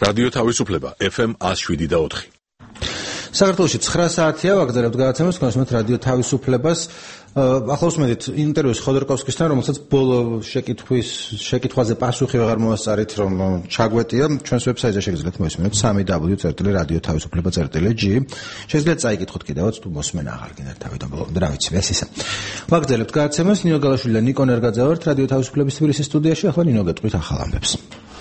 რადიო თავისუფლება FM 107.4. საქართველოში 9 საათია ვაგრძელებთ გადაცემას თქვენს რადიო თავისუფლებას. ახლავს მედით ინტერვიუს ხოდორკოვსკისთან, რომელსაც ბოლო შეკითხვაზე პასუხი ვეღარ მოასწარით, რომ ჩაგვეტია. ჩვენს ვებსაიტზე შეგიძლიათ მოისმინოთ www.radio-tavisupleba.g. შეგიძლიათ წაიკითხოთ კიდევაც თუ მოსმენა აღარ გინდათ თავიდან ბოლომდე, რა ვიცი, ეს ისა. ვაგრძელებთ გადაცემას. ნინო გალაშვილი და ნიკო ნერგაძე ვართ რადიო თავისუფლების თბილისის სტუდიაში. ახლა ნინო გეტყვით ახალ ამბებს.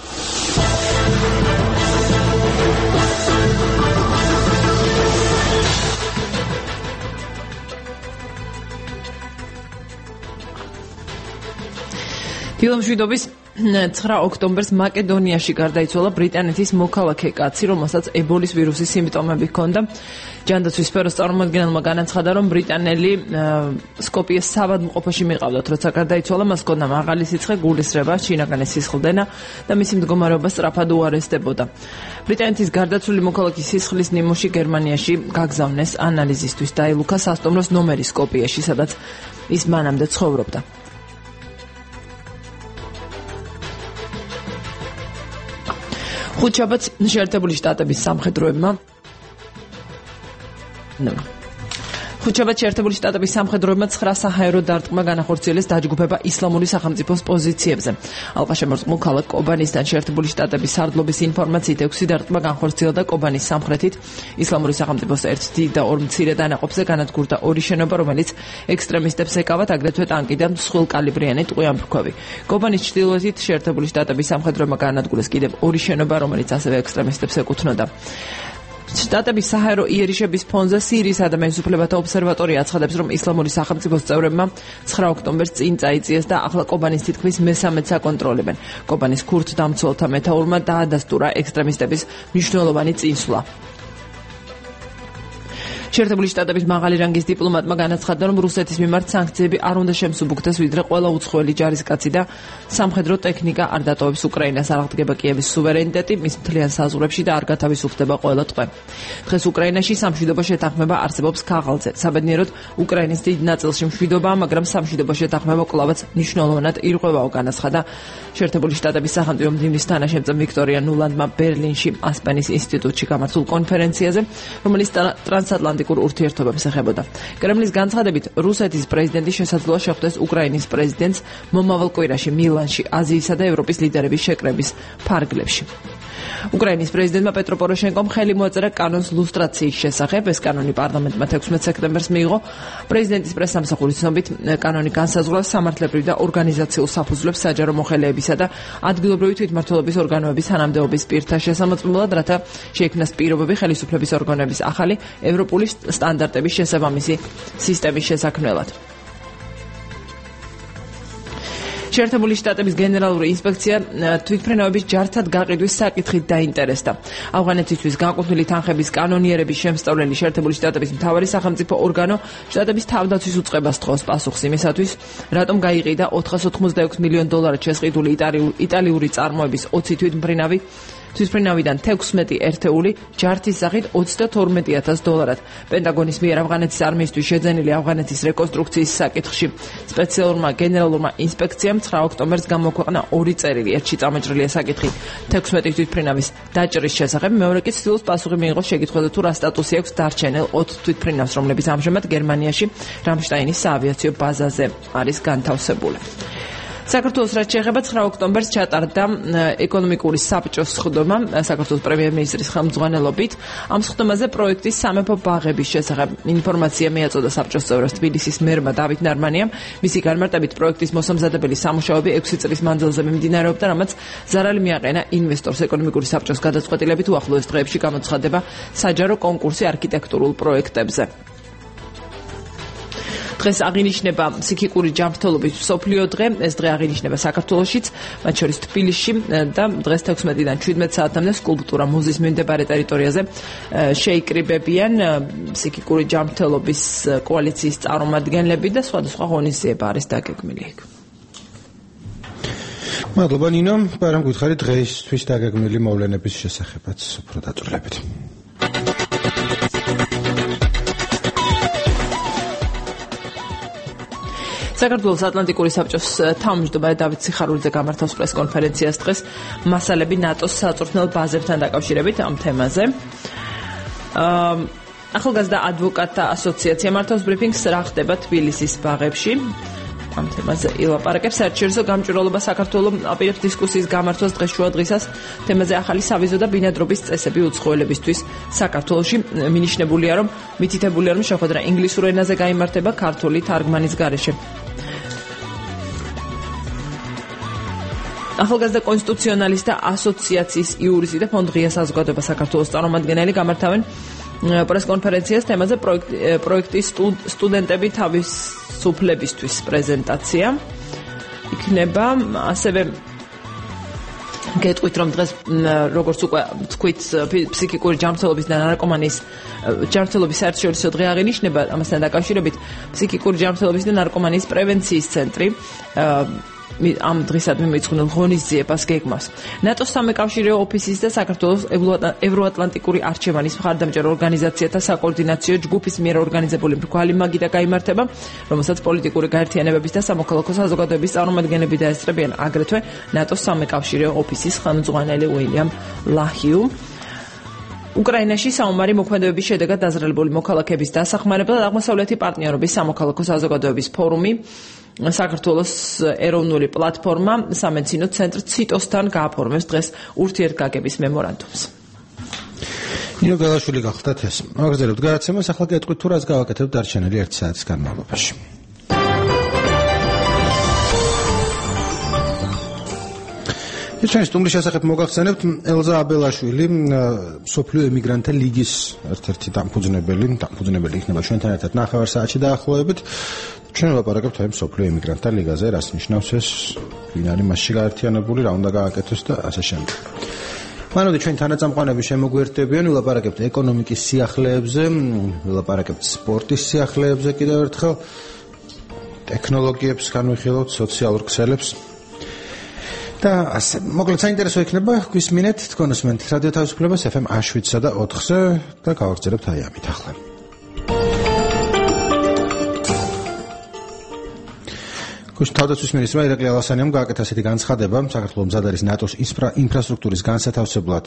ფილმშვიდობის 9 ოქტომბერს მაკედონიაში გარდაიცვალა ბრიტანეთის მოქალაქე კაცი, რომელსაც ებოლის ვირუსის სიმპტომები ჰქონდა. ჯანდაცვის სფეროს წარმომადგენელმა განაცხადა, რომ ბრიტანელი სკოპიეს საავადმყოფოში მიყავდათ, როცა გარდაიცვალა, მას ჰქონდა მაღალი სიცხე, გულისრევა, შინაგანი სისხლდენა და მისი მდგომარეობა სწრაფად უარესდებოდა. ბრიტანეთის გარდაცვლილი მოქალაქის სისხლის ნიმუში გერმანიაში გაგზავნეს ანალიზისთვის. დაილუქა სასტუმროს ნომერი სკოპიაში, სადაც ის მანამდე ცხოვრობდა. ხუთშაბათს შეერთებული შტატების სამხედროებმა შეერთებული შტატების სამხედროებმა 9 საჰაერო დარტყმა განახორციელეს დაჯგუფება ისლამური სახელმწიფოს პოზიციებზე. ალყაშემორტყმულ ქალაქ კობანისთან შეერთებული შტატების სარდლობის ინფორმაციით 6 დარტყმა განხორციელდა კობანის სამხრეთით. ისლამური სახელმწიფოს ერთ დიდ და ორ მცირე დანაყოფზე განადგურდა 2 შენობა, რომელიც ექსტრემისტებს ეკავათ, აგრეთვე ტანკი და მსხვილკალიბრიანი ტყვიამფრქვევი. კობანის ჩრდილოეთით შეერთებული შტატების სამხედროებმა განადგურეს კიდევ 2 შენობა, რომელიც ასევე ექსტრემისტებს ეკუთვნოდა. შტატების საჰაერო იერიშების ფონზე სირიისა და მეზობლებათა ობსერვატორია აცხადებს, რომ ისლამური სახელმწიფოს წევრებმა 9 ოქტომბერს წინ წაიწიეს და ახლა კობანის თითქმის მესამედს აკონტროლებენ. კობანის ქურთ დამცველთა მეთაურმა დაადასტურა ექსტრემისტების მნიშვნელოვანი წინსვლა. შეერთებული შტატების მაღალი რანგის დიპლომატმა განაცხადა, რომ რუსეთის მიმართ სანქციები არ უნდა შემსუბუქდეს, ვიდრე ყველა უცხოელი ჯარისკაცი და სამხედრო ტექნიკა არ დატოვებს უკრაინას. არ აღდგება კიევის სუვერენიტეტი მის მთლიან საზღვრებში და არ გათავისუფლდება ყველა ტყვე. დღეს უკრაინაში სამშვიდობო შეთანხმება არსებობს ქაღალდზე. საბედნიეროდ უკრაინის დიდ ნაწილში მშვიდობაა, მაგრამ სამშვიდობო შეთანხმება კვლავაც მნიშვნელოვნად ირღვევაო, განაცხადა შეერთებული შტატების სახელმწიფო მდივნის თანაშემწე ვიქტორია ნულანდმა ბერლინში ასპენის ინსტიტუტში გამართულ კონფერენციაზე, რომელიც ტრანსატლანტიკურ ურთიერთობებს ეხებოდა. კრემლის განცხადებით, რუსეთის პრეზიდენტი შესაძლოა შეხვდეს უკრაინის პრეზიდენტს მომავალ კვირაში მილანში, აზიისა და ევროპის ლიდერების შეკრების ფარგლებში. უკრაინის პრეზიდენტმა პეტრო პოროშენკომ ხელი მოაწერა კანონს ლუსტრაციის შესახებ. ეს კანონი პარლამენტმა 16 სექტემბერს მიიღო. პრეზიდენტის პრესსამსახურის ცნობით, კანონი განსაზღვრავს სამართლებრივ და ორგანიზაციულ საფუძვლებს საჯარო მოხელეებისა და ადგილობრივი თვითმმართველობის ორგანოების თანამდებობის პირთა შესამოწმებლად, რათა შეიქმნას პირობები ხელისუფლების ორგანოების ახალი ევროპული სტანდარტების შესაბამისი სისტემის შესაქმნელად. შეერთებული შტატების გენერალური ინსპექცია თვითმფრინავების ჯართად გაყიდვის საკითხით დაინტერესდა. ავღანეთისთვის განკუთვნილი თანხების კანონიერების შემსწავლელი შეერთებული შტატების მთავარი სახელმწიფო ორგანო შტატების თავდაცვის უწყებას თხოვს პასუხს იმისათვის, რატომ გაიყიდა $486 მილიონ შესყიდული იტალიური წარმოების 20 თვითმფრინავიდან 16 ერთეული ჯართის სახით $32,000. პენტაგონის მიერ ავღანეთის არმიისთვის შეძენილი ავღანეთის რეკონსტრუქციის საკითხში სპეციალურმა გენერალურმა ინსპექციამ 9 ოქტომბერს გამოქვეყნა 2 წერილი. ერთში წამოჭრილია საკითხი 16 თვითმფრინავის დაჭრის შესახებ, მეორე კი ცდილობს პასუხი მიიღოს შეკითხვაზე, თუ რა სტატუსი აქვს დარჩენილ 20 თვითმფრინავს, რომლებიც ამჟამად გერმანიაში რამშტაინის საავიაციო ბაზაზე არის განთავსებული. საქართველოს რაც შეეხება 9 ოქტომბერს ჩატარდა ეკონომიკური საბჭოს სხდომა საქართველოს პრემიერ-მინისტრის ხელმძღვანელობით. ამ სხდომაზე პროექტის სამეფო ბაღების შესახებ ინფორმაცია მიაწოდა საბჭოს წევრებს თბილისის მერმა დავით ნარმანიამ. მისი განმარტებით პროექტის მოსამზადებელი სამუშაოები 6 წლის მანძილზე მიმდინარეობდა, რამაც ზარალი მიაყენა ინვესტორს. ეკონომიკური საბჭოს გადაწყვეტილებით უახლოეს დღეებში გამოცხადდება საჯარო კონკურსი არქიტექტურულ პროექტებზე. დღეს აღინიშნება ფსიქიკური ჯანმრთელობის მსოფლიო დღე. ეს დღე აღინიშნება საქართველოშიც, მათ შორის თბილისში და დღეს 16-დან 17 საათამდე სკულპტურა მუზეის მიმდებარე ტერიტორიაზე შეიკრიბებიან ფსიქიკური ჯანმრთელობის კოალიციის წარმომადგენლები და სხვადასხვა ღონისძიება არის დაგეგმილი იქ. მადლობა ნინო, პარამ გითხარი დღეისთვის დაგეგმილი მოვლენების შესახებაც უფრო დაწვრილებით. საქართველოს ატლანტიკური საბჭოს თავმჯდომარე დავით სიხარულიძე გამართავს პრესკონფერენციას დღეს მასალები ნატოს საწვრთნელ ბაზებთან დაკავშირებით ამ თემაზე. ახალგაზრდა ადვოკატთა ასოციაცია მართავს ბრიფინგს რა ხდება თბილისის ბაღებში. ამ თემაზე ილაპარაკებს. საერთაშორისო გამჭვირვალობა საქართველოს აპირებს დისკუსიის გამართვას დღეს შუადღისას თემაზე ახალი სავიზო და ბინადრობის წესები უცხოელებისთვის საქართველოში. მინიშნებულია, რომ მითითებულია, რომ შეხვედრა ინგლისურ ენაზე გაიმართება ქართული თარგმანის გარეშე. ახალგაზრდა კონსტიტუციონალისტთა ასოციაციის იურისტი და ფონდ ღია საზოგადოება საქართველოს წარმომადგენელი გამართავენ პრესკონფერენციას თემაზე პროექტის სტუდენტები თავისუფლებისთვის პრეზენტაცია იქნება. ასევე გეტყვით, რომ დღეს როგორც უკვე თქვით, ფსიქიკური ჯანმრთელობის და ნარკომანიის ჯანმრთელობის საერთაშორისო დღე აღინიშნება. ამასთან დაკავშირებით ფსიქიკური ჯანმრთელობის და ნარკომანიის პრევენციის ცენტრი ამ დღისადმი მიწყვნილ ღონისძიებას გეგმავს. ნატოს სამეკავშირეო ოფისის და საქართველოს ევროატლანტიკური არჩევანის მხარდამჭერ ორგანიზაციათა საკოორდინაციო ჯგუფის მიერ ორგანიზებული მრგვალი მაგიდა გაიმართება, რომელსაც პოლიტიკური გაერთიანებების და სამოქალაქო საზოგადოების წარმომადგენლები დაესწრებიან, აგრეთვე ნატოს სამეკავშირეო ოფისის ხელმძღვანელი უილიამ ლაჰიუ. უკრაინაში საომარი მოქმედებების შედეგად დაზრალებული მოქალაქეების დასახმარებლად აღმოსავლეთი პარტნიორობის სამოქალაქო საზოგადოების ფორუმი საქართველოს ეროვნული პლატფორმა სამედიცინო ცენტრ ციტოსთან გააფორმებს დღეს ურთიერთგაგების მემორანდუმს. ნინო გალაშვილი გახლდათ ეს. აგრძელებთ გადაცემას, ახლა გეტყვით თუ რას გავაკეთებთ დარჩენილი 1 საათის განმავლობაში. ჩვენი სტუმრის შესახებ მოგახსენებთ ელზა აბელაშვილი, სოფლიო ემიგრანტთა ლიგის ერთ-ერთი დამფუძნებელი იქნება ჩვენთან ერთად ნახევარ საათში დაახლოებით. ჩვენ ვლაპარაკებთ აი სოფლიო ემიგრანტთა ლიგაზე, რას ნიშნავს ეს, ვინ არის მასში გაერთიანებული, რა უნდა გააკეთოს და ასე შემდეგ. მანამდე ჩვენ თანაწამყვანები შემოგვიერთდებიან, ვლაპარაკებთ ეკონომიკის სიახლეებზე, ვლაპარაკებთ სპორტის სიახლეებზე კიდევ ერთხელ, ტექნოლოგიებს განვიხილავთ, სოციალურ ქსელებს. და ასე, მოკლედ საინტერესო იქნება გვისმინეთ თქვენ უსმენთ რადიო თავისუფლებას FM 7-სა და 4-ზე და გავაგრძელებთ აი ამით ახლა. თავდაცვის მინისტრმა ირაკლი ალასანიამ გააკეთა ასეთი განცხადება, საქართველოს მზად არის ნატოს ინფრასტრუქტურის განსათავსებლად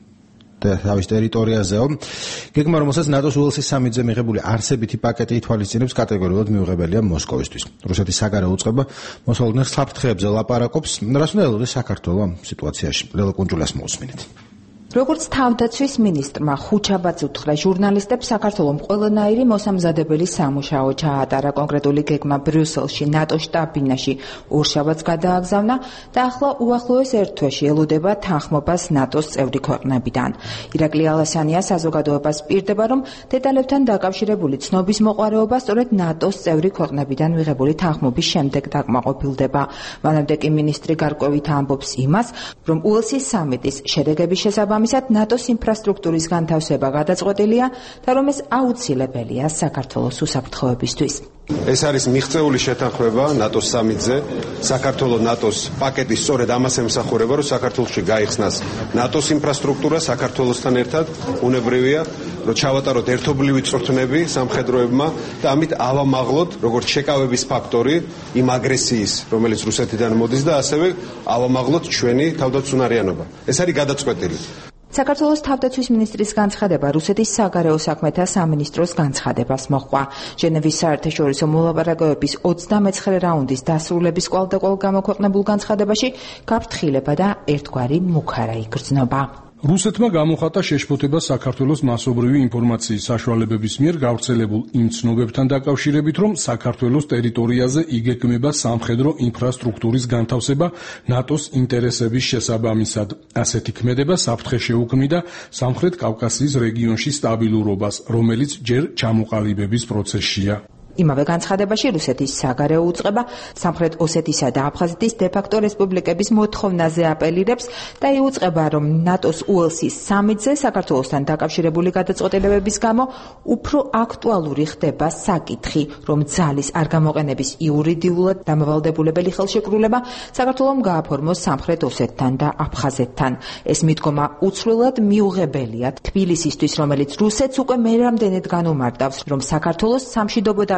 და თავის ტერიტორიაზეო. გეგმა, რომელსაც ნატოს უელსის სამიტზე მიღებული არსებითი პაკეტი ითვალისწინებს, კატეგორიულად მიუღებელია მოსკოვისთვის. რუსეთის საგარეო უწყება მოსალოდნელ საფრთხეებზე ლაპარაკობს. რას უნდა ელოდეს საქართველო ამ სიტუაციაში? ლელა კუნჯულას მოусმინეთ. როგორც თავდაცვის მინისტრმა ხუჩაბაც უთხრა ჟურნალისტებს, საქართველომ ყველანაირი მოსამზადებელი სამუშაო ჩაატარა. კონკრეტული გეგმა ბრიუსელში ნატოს შტაბ-ბინაში ორშაბათს გადააგზავნა და ახლა უახლოეს ერთ თვეში ელოდება თანხმობას ნატოს წევრი ქვეყნებიდან. ირაკლი ალასანია საზოგადოებას პირდება, რომ დეტალებთან დაკავშირებული ცნობის მოყვარეობა სწორედ ნატოს წევრი ქვეყნებიდან მიღებული თანხმობის შემდეგ დაკმაყოფილდება. მანამდე კი მინისტრი გარკვევით ამბობს იმას, რომ უელსის სამიტის შედეგების შესაბამისად ნატოს ინფრასტრუქტურის განთავსება გადაწყვეტილია და რომ ეს აუცილებელია საქართველოს უსაფრთხოებისთვის. ეს არის მიღწეული შეთანხმება ნატოს სამიტზე. საქართველოს ნატოს პაკეტი სწორედ ამას ემსახურება, რომ საქართველოში გაიხსნას ნატოს ინფრასტრუქტურა საქართველოსთან ერთად. უნებრივია, რომ ჩავატაროთ ერთობლივი წვრთნები სამხედროებმა და ამით ავამაღლოთ როგორც შეკავების ფაქტორი იმ აგრესიის, რომელიც რუსეთიდან მოდის და ასევე ავამაღლოთ ჩვენი თავდაცუნარიანობა. ეს არის გადაწყვეტილი. საქართველოს თავდაცვის მინისტრის განცხადება რუსეთის საგარეო საქმეთა სამინისტროს განცხადებას მოჰყვა. ჟენევის საერთაშორისო მოლაპარაკებების 29 რაუნდის დასრულების კვალდაკვალ გამოქვეყნებულ განცხადებაში გაფრთხილება და ერთგვარი მუქარა იგრძნობა. რუსეთმა გამოხატა შეშფოთება საქართველოს მასობრივი ინფორმაციის საშუალებების მიერ გავრცელებულ იმ ცნობებთან დაკავშირებით, რომ საქართველოს ტერიტორიაზე იგეგმება სამხედრო ინფრასტრუქტურის განთავსება ნატოს ინტერესების შესაბამისად. ასეთი ქმედება საფრთხე შეუქმნიდა სამხრეთ კავკასიის რეგიონში სტაბილურობას, რომელიც ჯერ ჩამოყალიბების პროცესშია. იმავე განცხადებაში რუსეთის საგარეო უწყება სამხრეთ ოსეთისა და აფხაზეთის დე-ფაქტო რესპუბლიკების მოთხოვნაზე აპელირებს და იუწყება, რომ ნატოს უელსის სამიტზე საქართველოსთან დაკავშირებული გადაწყვეტილებების გამო უფრო აქტუალური ხდება საკითხი, რომ ძალის არ გამოყენების იურიდიულად დამავალდებულებელი ხელშეკრულება საქართველომ გააფორმოს სამხრეთ ოსეთთან და აფხაზეთთან. ეს მიდგომა უცვლელად მიუღებელია თბილისისთვის, რომელიც რუსეთს უკვე მერამდენედ განუმარტავს, რომ საქართველოს სამშვიდობო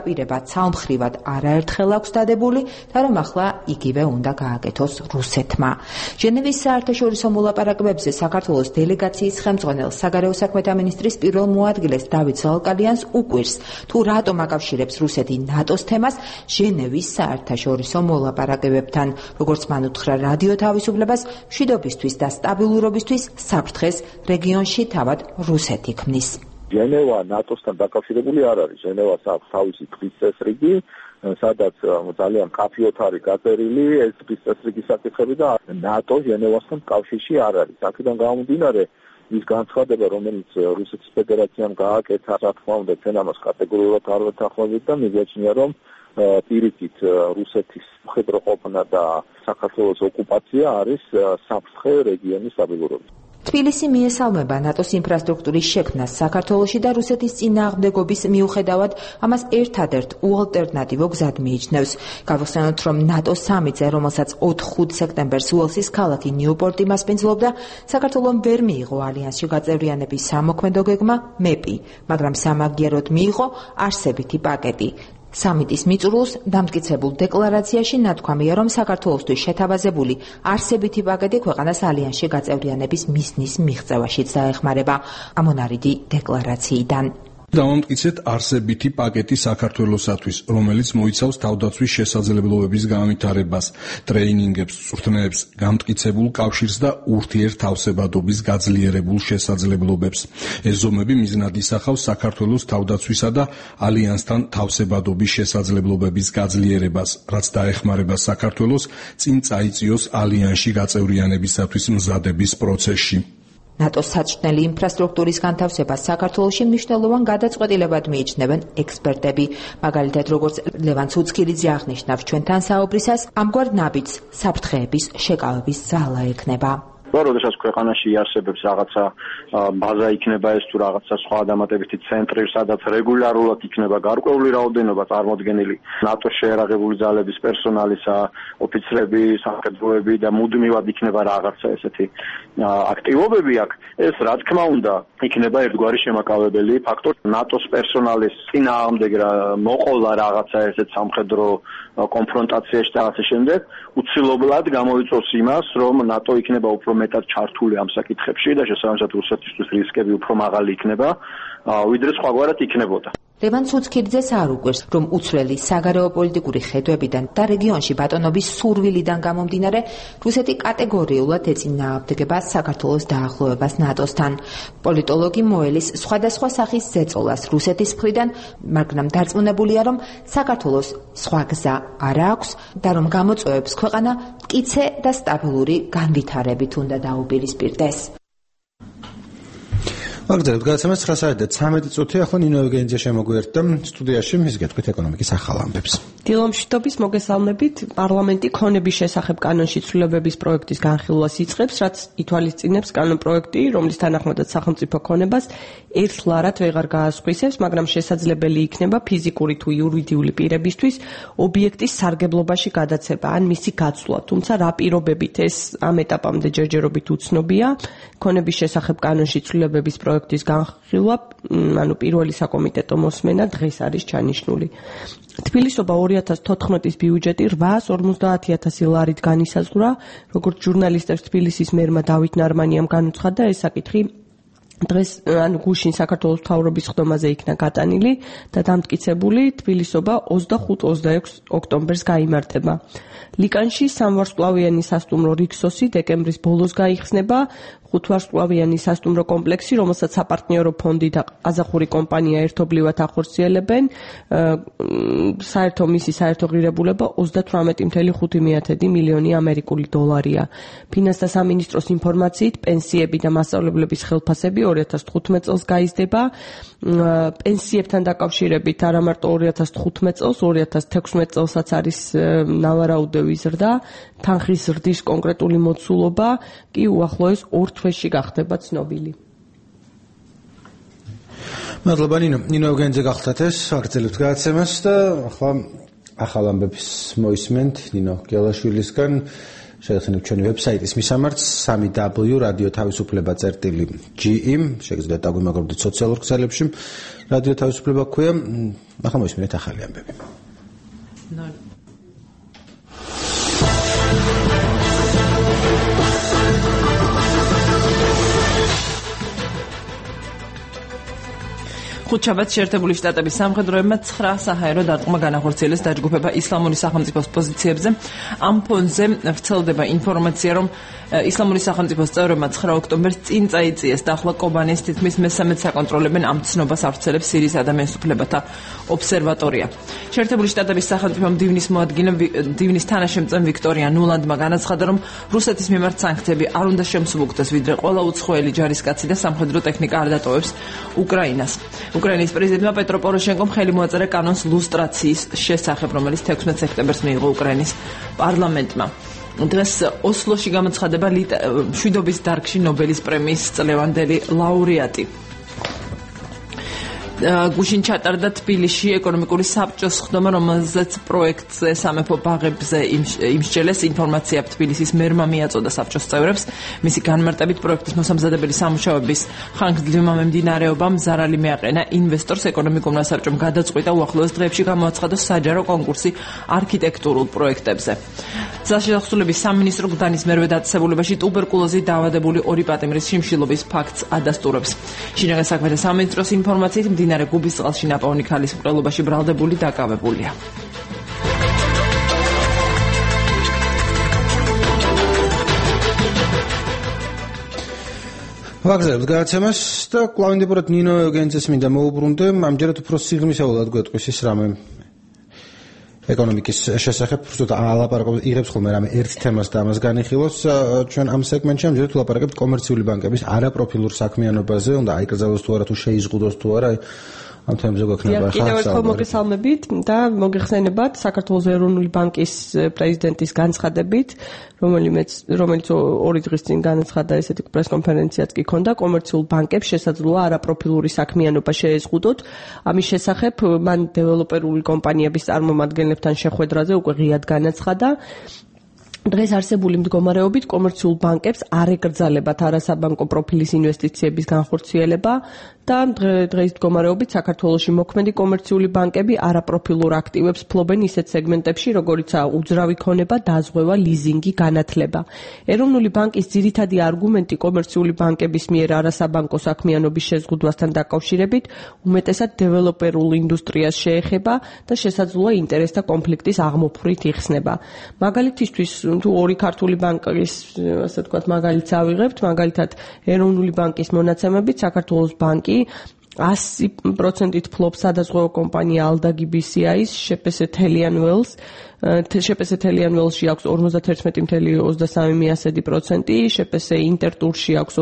დაპირება ცალმხრივად არაერთხელ აქვს დადებული და რომ ახლა იგივე უნდა გააკეთოს რუსეთმა. ჟენევის საერთაშორისო მოლაპარაკებებზე საქართველოს დელეგაციის ხელმძღვანელ საგარეო საქმეთა მინისტრის პირველ მოადგილეს დავით ზალკალიანს უკვირს, თუ რატომ აკავშირებს რუსეთი ნატოს თემას ჟენევის საერთაშორისო მოლაპარაკებებთან. როგორც მან უთხრა რადიო თავისუფლებას, მშვიდობისთვის და სტაბილურობისთვის საფრთხეს რეგიონში თავად რუსეთი ქმნის. ჟენევა ნატოსთან დაკავშირებული არ არის. ჟენევას აქვს თავისი ტყის წესრიგი, სადაც ძალიან მკაფიოდ არის გაწერილი ეს ტყის წესრიგის საკითხები და ნატო ჟენევასთან კავშირში არ არის. აქედან გამომდინარე ის განცხადება, რომელიც რუსეთის ფედერაციამ გააკეთა, რა თქმა უნდა, ჩვენ ამას კატეგორიულად არ ვეთანხმებით და მიგვაჩნია, რომ პირიქით რუსეთის მხედრო ყოფნა და საქართველოს ოკუპაცია არის საფრთხე რეგიონის სტაბილურობისთვის. თბილისი მიესალმება ნატოს ინფრასტრუქტურის შექმნას საქართველოში და რუსეთის წინააღმდეგობის მიუხედავად ამას ერთადერთ უალტერნატივო გზად მიიჩნევს. გავხსენოთ, რომ ნატოს სამიტზე, რომელსაც 4-5 სექტემბერს უელსის ქალაქი ნიუპორტი მასპინძლობდა, საქართველომ ვერ მიიღო ალიანსში გაწევრიანების სამოქმედო გეგმა მეპი, მაგრამ სამაგიეროდ მიიღო არსებითი პაკეტი. სამიტის მიწურულს დამტკიცებულ დეკლარაციაში ნათქვამია, რომ საქართველოსთვის შეთავაზებული არსებითი პაკეტი ქვეყანას ალიანსში გაწევრიანების მიზნის მიღწევაშიც დაეხმარება. ამონარიდი დეკლარაციიდან. დავამტკიცეთ არსებითი პაკეტი საქართველოსათვის, რომელიც მოიცავს თავდაცვის შესაძლებლობების განვითარებას, ტრეინინგებს, წვრთნებს, გამტკიცებულ კავშირს და ურთიერთთავსებადობის გაძლიერებულ შესაძლებლობებს. ეს ზომები მიზნად ისახავს საქართველოს თავდაცვისა და ალიანსთან თავსებადობის შესაძლებლობების გაძლიერებას, რაც დაეხმარება საქართველოს წინ წაიწიოს ალიანსში გაწევრიანებისათვის მზადების პროცესში. ნატოს საჭმელი ინფრასტრუქტურის განთავსებას საქართველოში მნიშვნელოვან გადაწყვეტილებად მიიჩნევენ ექსპერტები. მაგალითად, როგორც ლევან ცუცქირიძე აღნიშნავს ჩვენთან საუბრისას, ამგვარ ნაბიჯს საფრთხეების შეკავების ძალა ექნება. როდესაც ქვეყანაში იარსებებს რაღაცა ბაზა იქნება ეს თუ რაღაცა სხვა დამატებითი ცენტრი, სადაც რეგულარულად იქნება გარკვეული რაოდენობა წარმოდგენილი ნატოს შეერაღებული ძალების პერსონალისა, ოფიცრები, სამხედროები და მუდმივად იქნება რაღაცა ესეთი აქტივობები აქ. ეს რა თქმა უნდა იქნება ერთგვარი შემაკავებელი ფაქტორი ნატოს პერსონალის წინააღმდეგ მოყოლა რაღაცა ესეთ სამხედრო კონფრონტაციაში და ასე შემდეგ, უცილობლად გამოიწვევს იმას, რომ ნატო იქნება უფრო მეტად ჩართული ამ საკითხებში და შესაბამისად რუსეთისთვის რისკები უფრო მაღალი იქნება, ვიდრე სხვაგვარად იქნებოდა. ლევან ცუცქირიძეს არ უკვირს, რომ უცვლელი საგარეო პოლიტიკური ხედვებიდან და რეგიონში ბატონობის სურვილიდან გამომდინარე, რუსეთი კატეგორიულად ეწინააღმდეგება საქართველოს დაახლოებას ნატოსთან. პოლიტოლოგი მოელის სხვადასხვა სახის ზეწოლას რუსეთის მხრიდან, მაგრამ დარწმუნებულია, რომ საქართველოს სხვა გზა არ აქვს და რომ გამოწვევებს ქვეყანა მტკიცე და სტაბილური განვითარებით უნდა დაუპირისპირდეს. მაგალითად, გადაცემას 9:13 წუთი, ახლა ნინო ევგენიძე შემოგვიერთდა სტუდიაში, მის გეტყვით ეკონომიკის ახალ ამბებს. დილომშვიდობის მოგესალმებით. პარლამენტი ქონების შესახებ კანონში ცვლილებების პროექტის განხილვას იწყებს, რაც ითვალისწინებს კანონპროექტი, რომლის თანახმადაც სახელმწიფო ქონებას ერთლარად ვეღარ გაასხვისებს, მაგრამ შესაძლებელი იქნება ფიზიკური თუ იურიდიული პირებისთვის ობიექტის სარგებლობაში გადაცემა ან მისი გაცვლა, თუმცა რა პირობებით ეს ამ ეტაპამდე ჯერჯერობით უცნობია. ქონების შესახებ კანონში ცვლილებების პროექტის განხილვა, ანუ პირველი საკომიტეტო მოსმენა დღეს არის ჩანიშნული. თბილისობა 2014-ის ბიუჯეტი 850,000 ლარით განისაზღვრა, როგორც ჟურნალისტებს თბილისის მერმა დავით ნარმანიამ განუცხადა, ეს საკითხი დღეს გუშინ საქართველოს მთავრობის ხდომაზე იქნა გატანილი და დამტკიცებული, თბილისობა 25-26 ოქტომბერს გაიმართება. ლიკანში სამვარსკვლავიანი სასტუმრო რიქსოსი დეკემბრის ბოლოს გაიხსნება, 5 ვარსკვლავიანი სასტუმრო კომპლექსი, რომელსაც საპარტნიორო ფონდი და ყაზახური კომპანია ერთობლივად ახორციელებენ, მისი საერთო ღირებულება 38.5 მილიონი ამერიკული დოლარია. ფინანსთა სამინისტროს ინფორმაციით, პენსიები და მასწავლებლების ხელფასები 2015 წელს გაიზრდება, პენსიებთან დაკავშირებით არა მარტო 2015 წელს, 2016 წელსაც არის ნავარაუდევი ზრდა, თანხის ზრდის კონკრეტული მოცულობა კი უახლოეს 2 თვეში გახდება ცნობილი. მადლობა ნინო ევგენიძე გახლდათ ეს აგრძელებთ გადაცემას და ახლა ახალ ამბებს მოისმენთ ნინო გელაშვილისგან. შეგახსენებთ ჩვენი ვებსაიტის მისამართს www.radiotavisufleba.ge შეგიძლიათ დაგვიმაგროთ სოციალურ ქსელებში რადიო თავისუფლება ქვია ახლა მოისმინეთ ახალი ამბები ხუთშაბათს შეერთებული შტატების სამხედროებმა 9 საჰაერო დარტყმა განახორციელეს დაჯგუფება ისლამური სახელმწიფოს პოზიციებზე. ამ ფონზე ვრცელდება ინფორმაცია, რომ ისლამური სახელმწიფოს წევრებმა 9 ოქტომბერს წინ წაიწიეს და ახლა კობანის თითქმის მესამედ საკონტროლებენ ამ ცნობას ავრცელებს სირიის ადამიანის უფლებათა ობსერვატორია. შეერთებული შტატების სახელმწიფო მდივნის თანაშემწემ ვიქტორია ნულანდმა განაცხადა, რომ რუსეთის მიმართ სანქციები არ უნდა შემსუბუქდეს, ვიდრე ყველა უცხოელი ჯარისკაცი და სამხედრო ტექნიკა არ დატოვებს უკრაინას. უკრაინის პრეზიდენტმა პეტრო პოროშენკომ ხელი მოაწერა კანონს ლუსტრაციის შესახებ, რომელიც 16 სექტემბერს მიიღო უკრაინის პარლამენტმა. დღეს ოსლოში გამოცხადება მშვიდობის დარგში ნობელის პრემიის წლევანდელი ლაურეატი. გუშინ ჩატარდა თბილისში ეკონომიკური საბჭოს ხდომა, რომელზეც პროექტზე სამეფო ბაღებზე იმსჯელეს ინფორმაცია თბილისის მერმა მიაწოდა საბჭოს წევრებს. მისი განმარტებით პროექტის მოსამზადებელი სამუშაოების ხანგრძლივმა მიმდინარეობამ ზარალი მიაყენა ინვესტორს. ეკონომიკურმა საბჭომ გადაწყვიტა უახლოეს დღეებში გამოაცხადოს საჯარო კონკურსი არქიტექტურულ პროექტებზე. საშუალების სამინისტრო გდანის მერვე დაწესებულებაში ტუბერკულოზით დაავადებული 2 პატიმრის შიმშილობის ფაქტს ადასტურებს. შინაგან საქმეთა სამინისტროს ინფორმაციით მდინარე გუბისწყალში ნაპოვნი ქალის მკვლელობაში ბრალდებული დაკავებულია. ვაგზავნებთ გადაცემას და კლავინდებურად ნინო ევგენიძეს მინდა მოუბრუნდე, ამჯერად უფრო სიღრმისეულად გვეტყვის ის რამე ეკონომიკის შესახებ, უბრალოდ ალაპარაკობთ, იღებს ხოლმე რამე ერთ თემას და ამას განიხილოს. ჩვენ ამ სეგმენტში ამჯერად ვლაპარაკებთ კომერციული ბანკების არაპროფილურ საქმიანობაზე, უნდა აიკრძალოს თუ არა, თუ შეიზღუდოს თუ არა. ამ თემებზე გვექნება ხალხს. კიდევ ერთხელ მოგესალმებით და მოგეხსენებათ საქართველოს ეროვნული ბანკის პრეზიდენტის განცხადებით, რომელიც 2 დღის წინ განაცხადა, ესეთი პრესკონფერენციაც კი ქონდა, კომერციულ ბანკებს შესაძლოა არაპროფილური საქმიანობა შეეზღუდოთ. ამის შესახებ მან დეველოპერული კომპანიების წარმომადგენლებთან შეხვედრაზე უკვე ღიად განაცხადა. დღეს არსებული მდგომარეობით კომერციულ ბანკებს არ ეკრძალებათ არასაბანკო პროფილის ინვესტიციების განხორციელება და დღეს მდგომარეობით საქართველოში მოქმედი კომერციული ბანკები არაპროფილურ აქტივებს ფლობენ ისეთ სეგმენტებში, როგორიცაა უძრავი ქონება, დაზღვევა, ლიზინგი, განათლება. ეროვნული ბანკის ძირითადი არგუმენტი კომერციული ბანკების მიერ არასაბანკო საქმიანობის შეზღუდვასთან დაკავშირებით უმეტესად დეველოპერულ ინდუსტრიას შეეხება და შესაძლოა ინტერესთა კონფლიქტის აღმოფხვრით იხსნება. მაგალითისთვის თუ 2 ქართული ბანკის, ასე ვთქვათ, მაგალითს ავიღებთ, მაგალითად ეროვნული ბანკის მონაცემებით საქართველოს ბანკი 100%-ით ფლობს სადაზღვევო კომპანია Aldagi BCI-ს, შეპესე Telian Wells, შეპესე Telian Wells-ში აქვს 51.23%, შეპესე Intertour-ში აქვს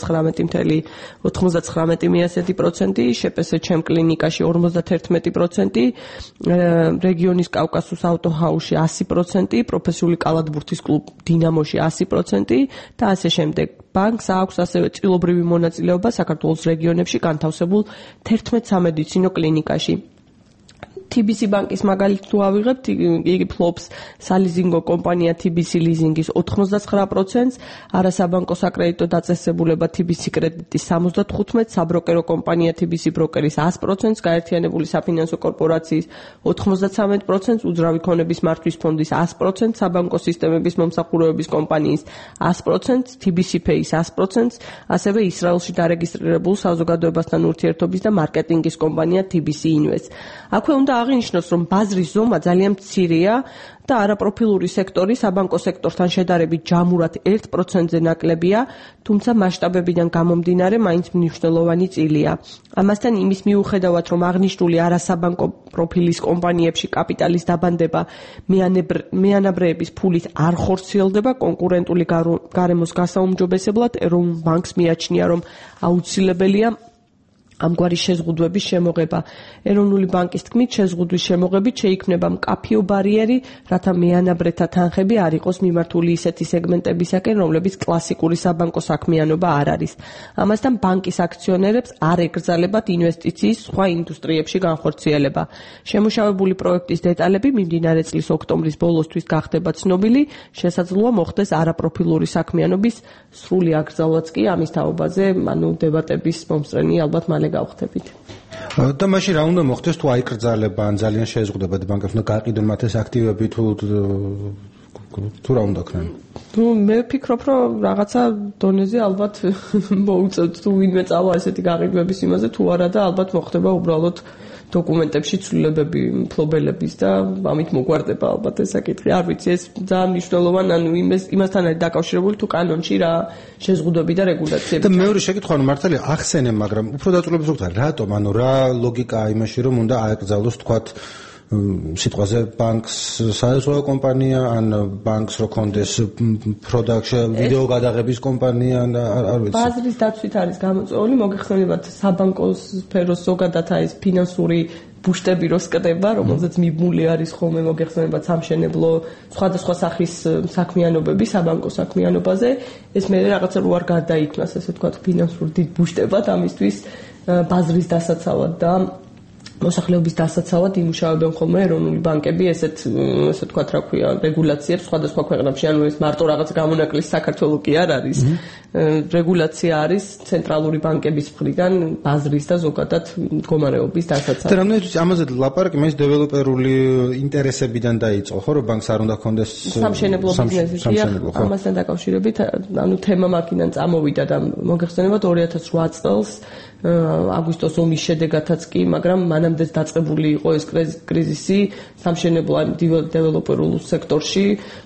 99.99%, შეპესე ჩემ კლინიკაში 51%, რეგიონის კავკასუს ავტოჰაუსში 100%, პროფესიული კალათბურთის კლუბ დინამოში 100% და ასე შემდეგ. ბანკს აქვს ასევე წილობრივი მონაწილეობა საქართველოს რეგიონებში განთავსებულ 11 სამედიცინო კლინიკაში. TBC ბანკის მაგალითს თუ ავიღებთ, იგი ფლობს სალიზინგო კომპანია TBC ლიზინგის 99%, არასაბანკო საკრედიტო დაწესებულება TBC კრედიტის 75%, საბროკერო კომპანია TBC ბროკერის 100%, გაერთიანებული საფინანსო კორპორაციის 93%, უძრავი ქონების მართვის ფონდის 100%, საბანკო სისტემების მომსახურებების კომპანიის 100%, TBC Pay-ის 100%, ასევე ისრაელში დარეგისტრირებულ საზოგადოებასთან ურთიერთობის და მარკეტინგის კომპანია TBC Invest. აქვე უნდა აღინიშნოს, რომ ბაზრის ზომა ძალიან მცირეა და არაპროფილური სექტორი საბანკო სექტორთან შედარებით ჯამურად 1%-ზე ნაკლებია, თუმცა მასშტაბებიდან გამომდინარე მაინც მნიშვნელოვანი წილია. ამასთან იმის მიუხედავად, რომ აღნიშნული არასაბანკო პროფილის კომპანიებში კაპიტალის დაბანდება მეანაბრეების ფულით არ ხორციელდება, კონკურენტული გარემოს გასაუმჯობესებლად ეროვნულ ბანკს მიაჩნია, რომ აუცილებელია ამგვარი შეზღუდვების შემოღება. ეროვნული ბანკის თქმით, შეზღუდვის შემოღებით შეიქმნება მკაფიო ბარიერი, რათა მეანაბრეთა თანხები არ იყოს მიმართული ისეთი სეგმენტებისაკენ, რომლებიც კლასიკური საბანკო საქმიანობა არ არის. ამასთან ბანკის აქციონერებს არ ეკრძალებათ ინვესტიციის სხვა ინდუსტრიებში განხორციელება. შემუშავებული პროექტის დეტალები მიმდინარე წლის ოქტომბრის ბოლოსთვის გახდება ცნობილი, შესაძლოა მოხდეს არაპროფილური საქმიანობის სრული აკრძალვაც კი ამის თაობაზე, დებატების მომსწრენი ალბათ მალე გავხდებით. და მაშინ რა უნდა მოხდეს თუ აიკრძალება ან ძალიან შეზღუდება ბანკებს უნდა გაყიდონ მათ ეს აქტივები თუ რა უნდა ქნან? მე ვფიქრობ, რომ რაღაცა დონეზე ალბათ მოუწევთ თუ ვინმე წავა ესეთი გაყიდვების იმაზე თუ არა და ალბათ მოხდება უბრალოდ დოკუმენტებში ცვლილებები მფლობელების და ამით მოგვარდება ალბათ ეს საკითხი. არ ვიცი, ეს ძალიან მნიშვნელოვანი, ანუ იმასთან არის დაკავშირებული თუ კანონში რა შეზღუდვები და რეგულაციები. და მეორე შეკითხვა, ანუ მართალია ახსენე, მაგრამ უფრო დაწვრილების უხდა რატომ, ანუ რა ლოგიკაა იმაში, რომ უნდა აეკრძალოს თქვათ სიტყვაზე ბანკს საერთო კომპანია ან ბანკს რო კონდეს პროდაქშენ ვიდეო გადაღების კომპანია ან არ ვიცი. ბაზრის დაცვით არის გამოწვეული, მოგეხსენებათ საბანკო სფეროს ზოგადად ეს ფინანსური ბუშტები რო სკდება, რომელზეც მიბმული არის ხოლმე მოგეხსენებათ სამშენებლო სხვადასხვა სახის საქმიანობები საბანკო საქმიანობაზე, ეს მე რაღაცა რო არ გადაიქმნას, ესე ვთქვათ, ფინანსურ დიდ ბუშტებად ამისთვის ბაზრის დასაცავად და მოსახლეობის დასაცავად იმუშავებენ ხოლმე ეროვნული ბანკები ესე ვთქვათ, რა ქვია, რეგულაციებს სხვადასხვა ქვეყნებში, ანუ ეს მარტო რაღაც გამონაკლისი საქართველოს კი არ არის. რეგულაცია არის ცენტრალური ბანკების მხრიდან ბაზრის და ზოგადად მდგომარეობის დასაცავად. და რამდენიც ამაზე ლაპარაკი მე დეველოპერული ინტერესებიდან დაიწყო, ხო, რომ ბანკს არ უნდა ქონდეს სამშენებლო ბიზნესია. ამასთან დაკავშირებით, ანუ თემა მაქინან წამოვიდა და მოგეხსენებათ 2008 წელს აგვისტოს ომის შედეგადაც კი, მაგრამ მანამდეც დაწყებული იყო ეს კრიზისი სამშენებლო დეველოპერულ სექტორში,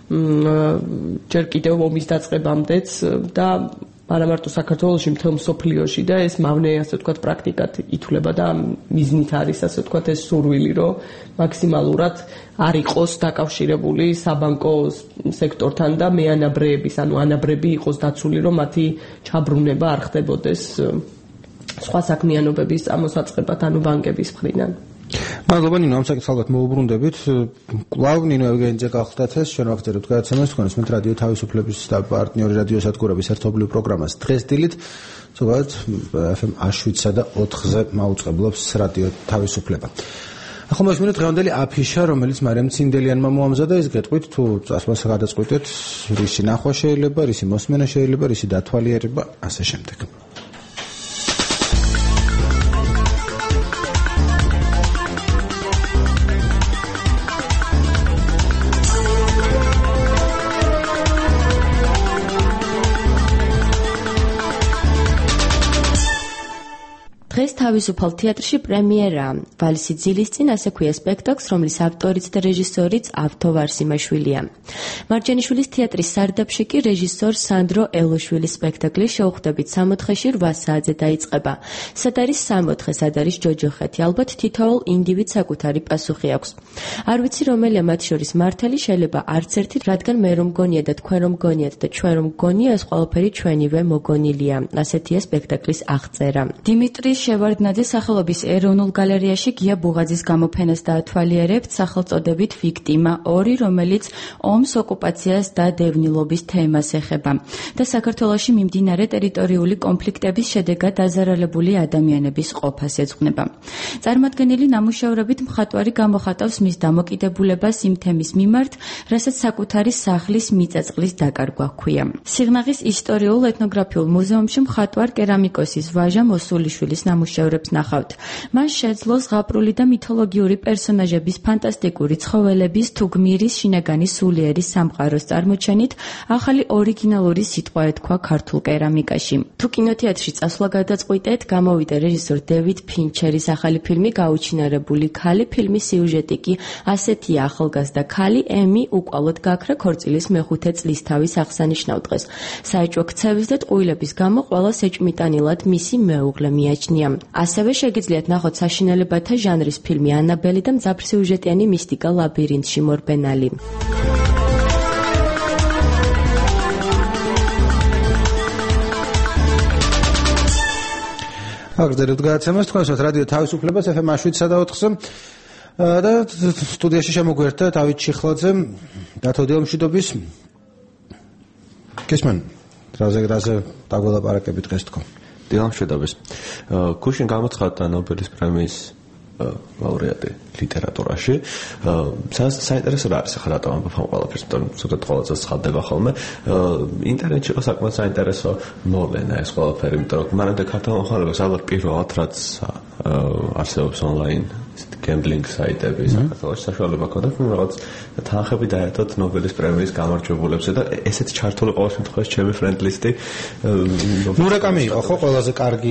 ჯერ კიდევ ომის დაწყებამდეც და არა მარტო საქართველოში, მთელ მსოფლიოში და ეს მავნე, ასე ვთქვათ, პრაქტიკად ითვლება და მიზნით არის, ასე ვთქვათ, ეს სურვილი, რომ მაქსიმალურად არ იყოს დაკავშირებული საბანკო სექტორთან და მეანაბრეების, ანუ ანაბრები იყოს დაცული, რომ მათი ჩაბრუნება არ ხდებოდეს სხვა საქმიანობების ამოსაწყებად, ანუ ბანკების მხრიდან. მადლობა ნინო, ამ საკითხს ალბათ მოუბრუნდებით. კვლავ ნინო ევგენიძე გახლდათ ეს ჩვენ ვაგრძელებთ გადაცემას თქვენს მე რადიო თავისუფლების და პარტნიორი რადიო სადგურების ერთობლივ პროგრამას დღეს დილით ზოგადად FM Ash7-სა და 4-ზე მაუწყებლობს რადიო თავისუფლება. ახლა მოისმინეთ დღევანდელი აფიშა, რომელიც მარიამ ცინდელიანმა მოამზადა, ის გეტყვით თუ წასვლას გადაწყვიტეთ, რისი ნახვა შეიძლება, რისი მოსმენა შეიძლება, რისი დათვალიერება, ასე შემდეგ. დღეს თავისუფალ თეატრში პრემიერაა. ვალისი ძილის წინ ასე ქვია სპექტაკლს, რომლის ავტორიც და რეჟისორიც ავთო ვარსიმაშვილია. მარჯანიშვილის თეატრის სარდაფში კი რეჟისორ სანდრო ელოშვილის სპექტაკლი შევხვდებით 64-ში 8 საათზე დაიწყება. სად არის 64, სად არის ჯოჯოხეთი? ალბათ თითოეულ ინდივიდს საკუთარი პასუხი აქვს. არ ვიცი რომელია მათ შორის მართალი, შეიძლება არც ერთი, რადგან მე რომ მგონია და თქვენ რომ მგონიათ და ჩვენ რომ მგონია, ეს ყველაფერი ჩვენივე მოგონილია. ასეთია სპექტაკლის აღწერა. დიმიტრი შევარდნაძის სახელობის ეროვნულ გალერეაში გია ბუღაძის გამოფენას დაათვალიერებთ სახელწოდებით ვიქტიმა 2, რომელიც ომს, ოკუპაციას და დევნილობის თემას ეხება და საქართველოში მიმდინარე ტერიტორიული კონფლიქტების შედეგად დაზარალებული ადამიანების ყოფას ეძღვნება. წარმოადგენელი ნამუშევრებით მხატვარი გამოხატავს მის დამოკიდებულებას იმ თემის მიმართ, რასაც საკუთარი სახლის მიწაწყლის დაკარგვა ჰქვია. სიღნაღის ისტორიულ ეთნოგრაფიულ მუზეუმში მხატვარ კერამიკოსის ვაჟა მოსულიშვილის ნამუშევრებს ნახავთ. მან შეძლო ზღაპრული და მითოლოგიური პერსონაჟების ფანტასტიკური ცხოველების თუ გმირის შინაგანი სულიერი სამყაროს წარმოჩენით ახალი ორიგინალური სიტყვა ეთქვა ქართულ კერამიკაში. თუ კინოთეატრში წასვლა გადაწყვიტეთ, გამოვიდა რეჟისორ დევიდ ფინჩერის ახალი ფილმი გაუჩინარებული ქალი. ფილმის სიუჟეტი კი ასეთია: ახალგაზრდა ქალი ემი უკვალოდ გაქრა ქორწილის მეხუთე წლისთავის აღსანიშნავ დღეს. საეჭვო ქცევის და ტყუილების გამო ყველას ეჭვმიტანილად მისი მეუღლე მიაჩნია. ასევე შეგიძლიათ ნახოთ საშინელებათა ჟანრის ფილმი ანაბელი და მძაფრსიუჟეტიანი მისტიკა ლაბირინთში მორბენალი. აგრძელებთ გადაცემას თქვენსვათ რადიო თავისუფლებას FM 7/4-ზე და სტუდიაში შემოგვერთა დავით ჩიხლაძე დათო დილმშვიდობის გესმენ რაზე დაგველაპარაკები დღეს თქო დილმშვიდობის გუშინ გამოცხადდა ნობელის პრემიის ლაურეატი ლიტერატურაში საინტერესო არის ახლა რატომ ამბობ ამ ყველაფერს იმიტომ რომ ზოგადად ყველაზე ცხადდება ხოლმე ინტერნეტში იყო საკმაოდ საინტერესო მოვლენა ეს ყველაფერი იმიტომ რომ მანამდე ქართულ მოხალხეს ალბათ პირველად რაც არსებობს ონლაინ gambling საიტები საქართველოში საშუალება ჰქონდათ რაღაც თანხები დაერთოთ ნობელის პრემიის გამარჯვებულებს და ესეც ჩართული ყოველ შემთხვევაში ჩემი friend list-ი მურაკამი იყო ხო ყველაზე კარგი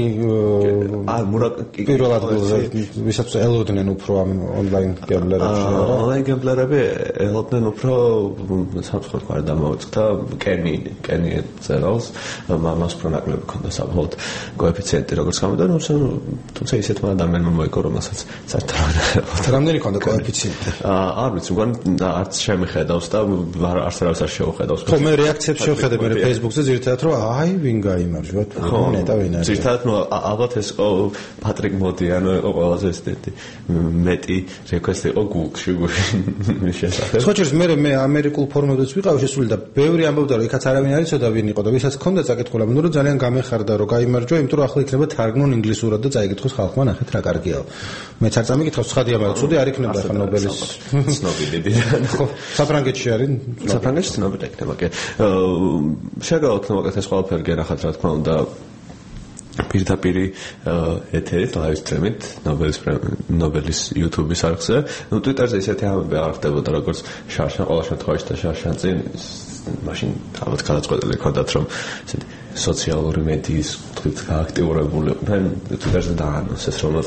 პირველ ადგილზე ვისაც ელოდნენ უფრო ამ ონლაინ გემბლერებში ონლაინ გემბლერები ელოდნენ უფრო სამწუხაროდ არ დამოუწყდა კენი წერალს მას უფრო ნაკლები ჰქონდა საბოლოოდ კოეფიციენტი როგორც გამოდა თუმცა ისეთმა ადამიანმა მოიგო რომელსაც საერთოდ რამდენი ქონდა კოეფიციენტი? არ ვიცი, მგონი არც შემიხედავს და არც არავის არ შეუხედავს. ხო, მე რეაქციებს შევხედე მე Facebook-ზე ზირთადად რომ აი ვინ გაიმარჯვა, ნეტა ვინ არის. ზირთადად ალბათ ეს იყო პატრიკ მოდიანი, იყო ყველაზე ესეთი მეტი რეკვესტი იყო Google-ში შესაძლოა. სხვა ჯერს მე ამერიკულ ფორუმებზეც ვიყავ შესული და ბევრი ამბობდა რომ იქაც არავინ არ იცოდა ვინ იყო და ვისაც ჰქონდა წაკითხული, ნუ რომ ძალიან გამეხარდა რომ გაიმარჯვა, იმიტომ რომ ახლა იქნება თარგმნონ ინგლისურად და წაიკითხოს ხალხმა ნახეთ რა კარგია. მეც არ წამიკითხავს ცხადია, მაგრამ ცუდი არ იქნება ხა ნობელის ცნობილი. ხო, საფრანგეთში არის. საფრანგეთში ცნობილი იქნება, კი. შეგავთ მოკლედ ეს ყველაფერი გენახათ რა თქმა უნდა პირდაპირ ეთერით live stream-ით ნობელის YouTube-ის არხზე. ნუ Twitter-ზე ისეთი ამბები არ ხდებოდა როგორც შარშან ყოველ შემთხვევაში და შარშან წინ მაშინ ალბათ გადაწყვეტილი ჰქონდათ რომ ესეთი სოციალური მედიის თვით გააქტიურებული იყვნენ Twitter-ზე დაანონსეს რომ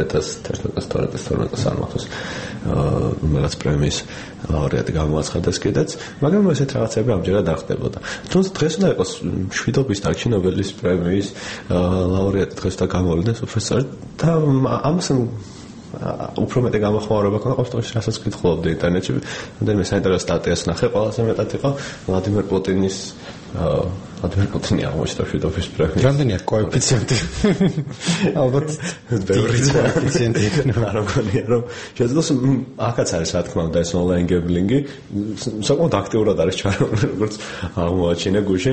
2011-12 არ მახსოვს რაღაც პრემიის ლაურეატი გამოაცხადეს კიდეც მაგრამ ესეთ რაღაცები ამჯერად არ ხდებოდა თუმცა დღეს უნდა იყოს მშვიდობის დარგში ნობელის პრემიის ლაურეატი დღეს და გამოვლინდეს უფრო სწორად და ამასთან უფრო მეტი გამოხმაურება ქონდა ყოველთვის რასაც კითხულობდი ინტერნეტში რამდენიმე საინტერესო სტატიას ნახე ყველაზე მეტად იყო ვლადიმერ პუტინი აღმოჩნდა მშვიდობის პრემიის რამდენია კოეფიციენტი ალბათ ბევრი კოეფიციენტი იქნება არ მგონია რომ შესაძლოა აქაც არის რა თქმა უნდა ეს ონლაინ გემბლინგი საკმაოდ აქტიურად არის ჩართული როგორც აღმოაჩინე გუშინ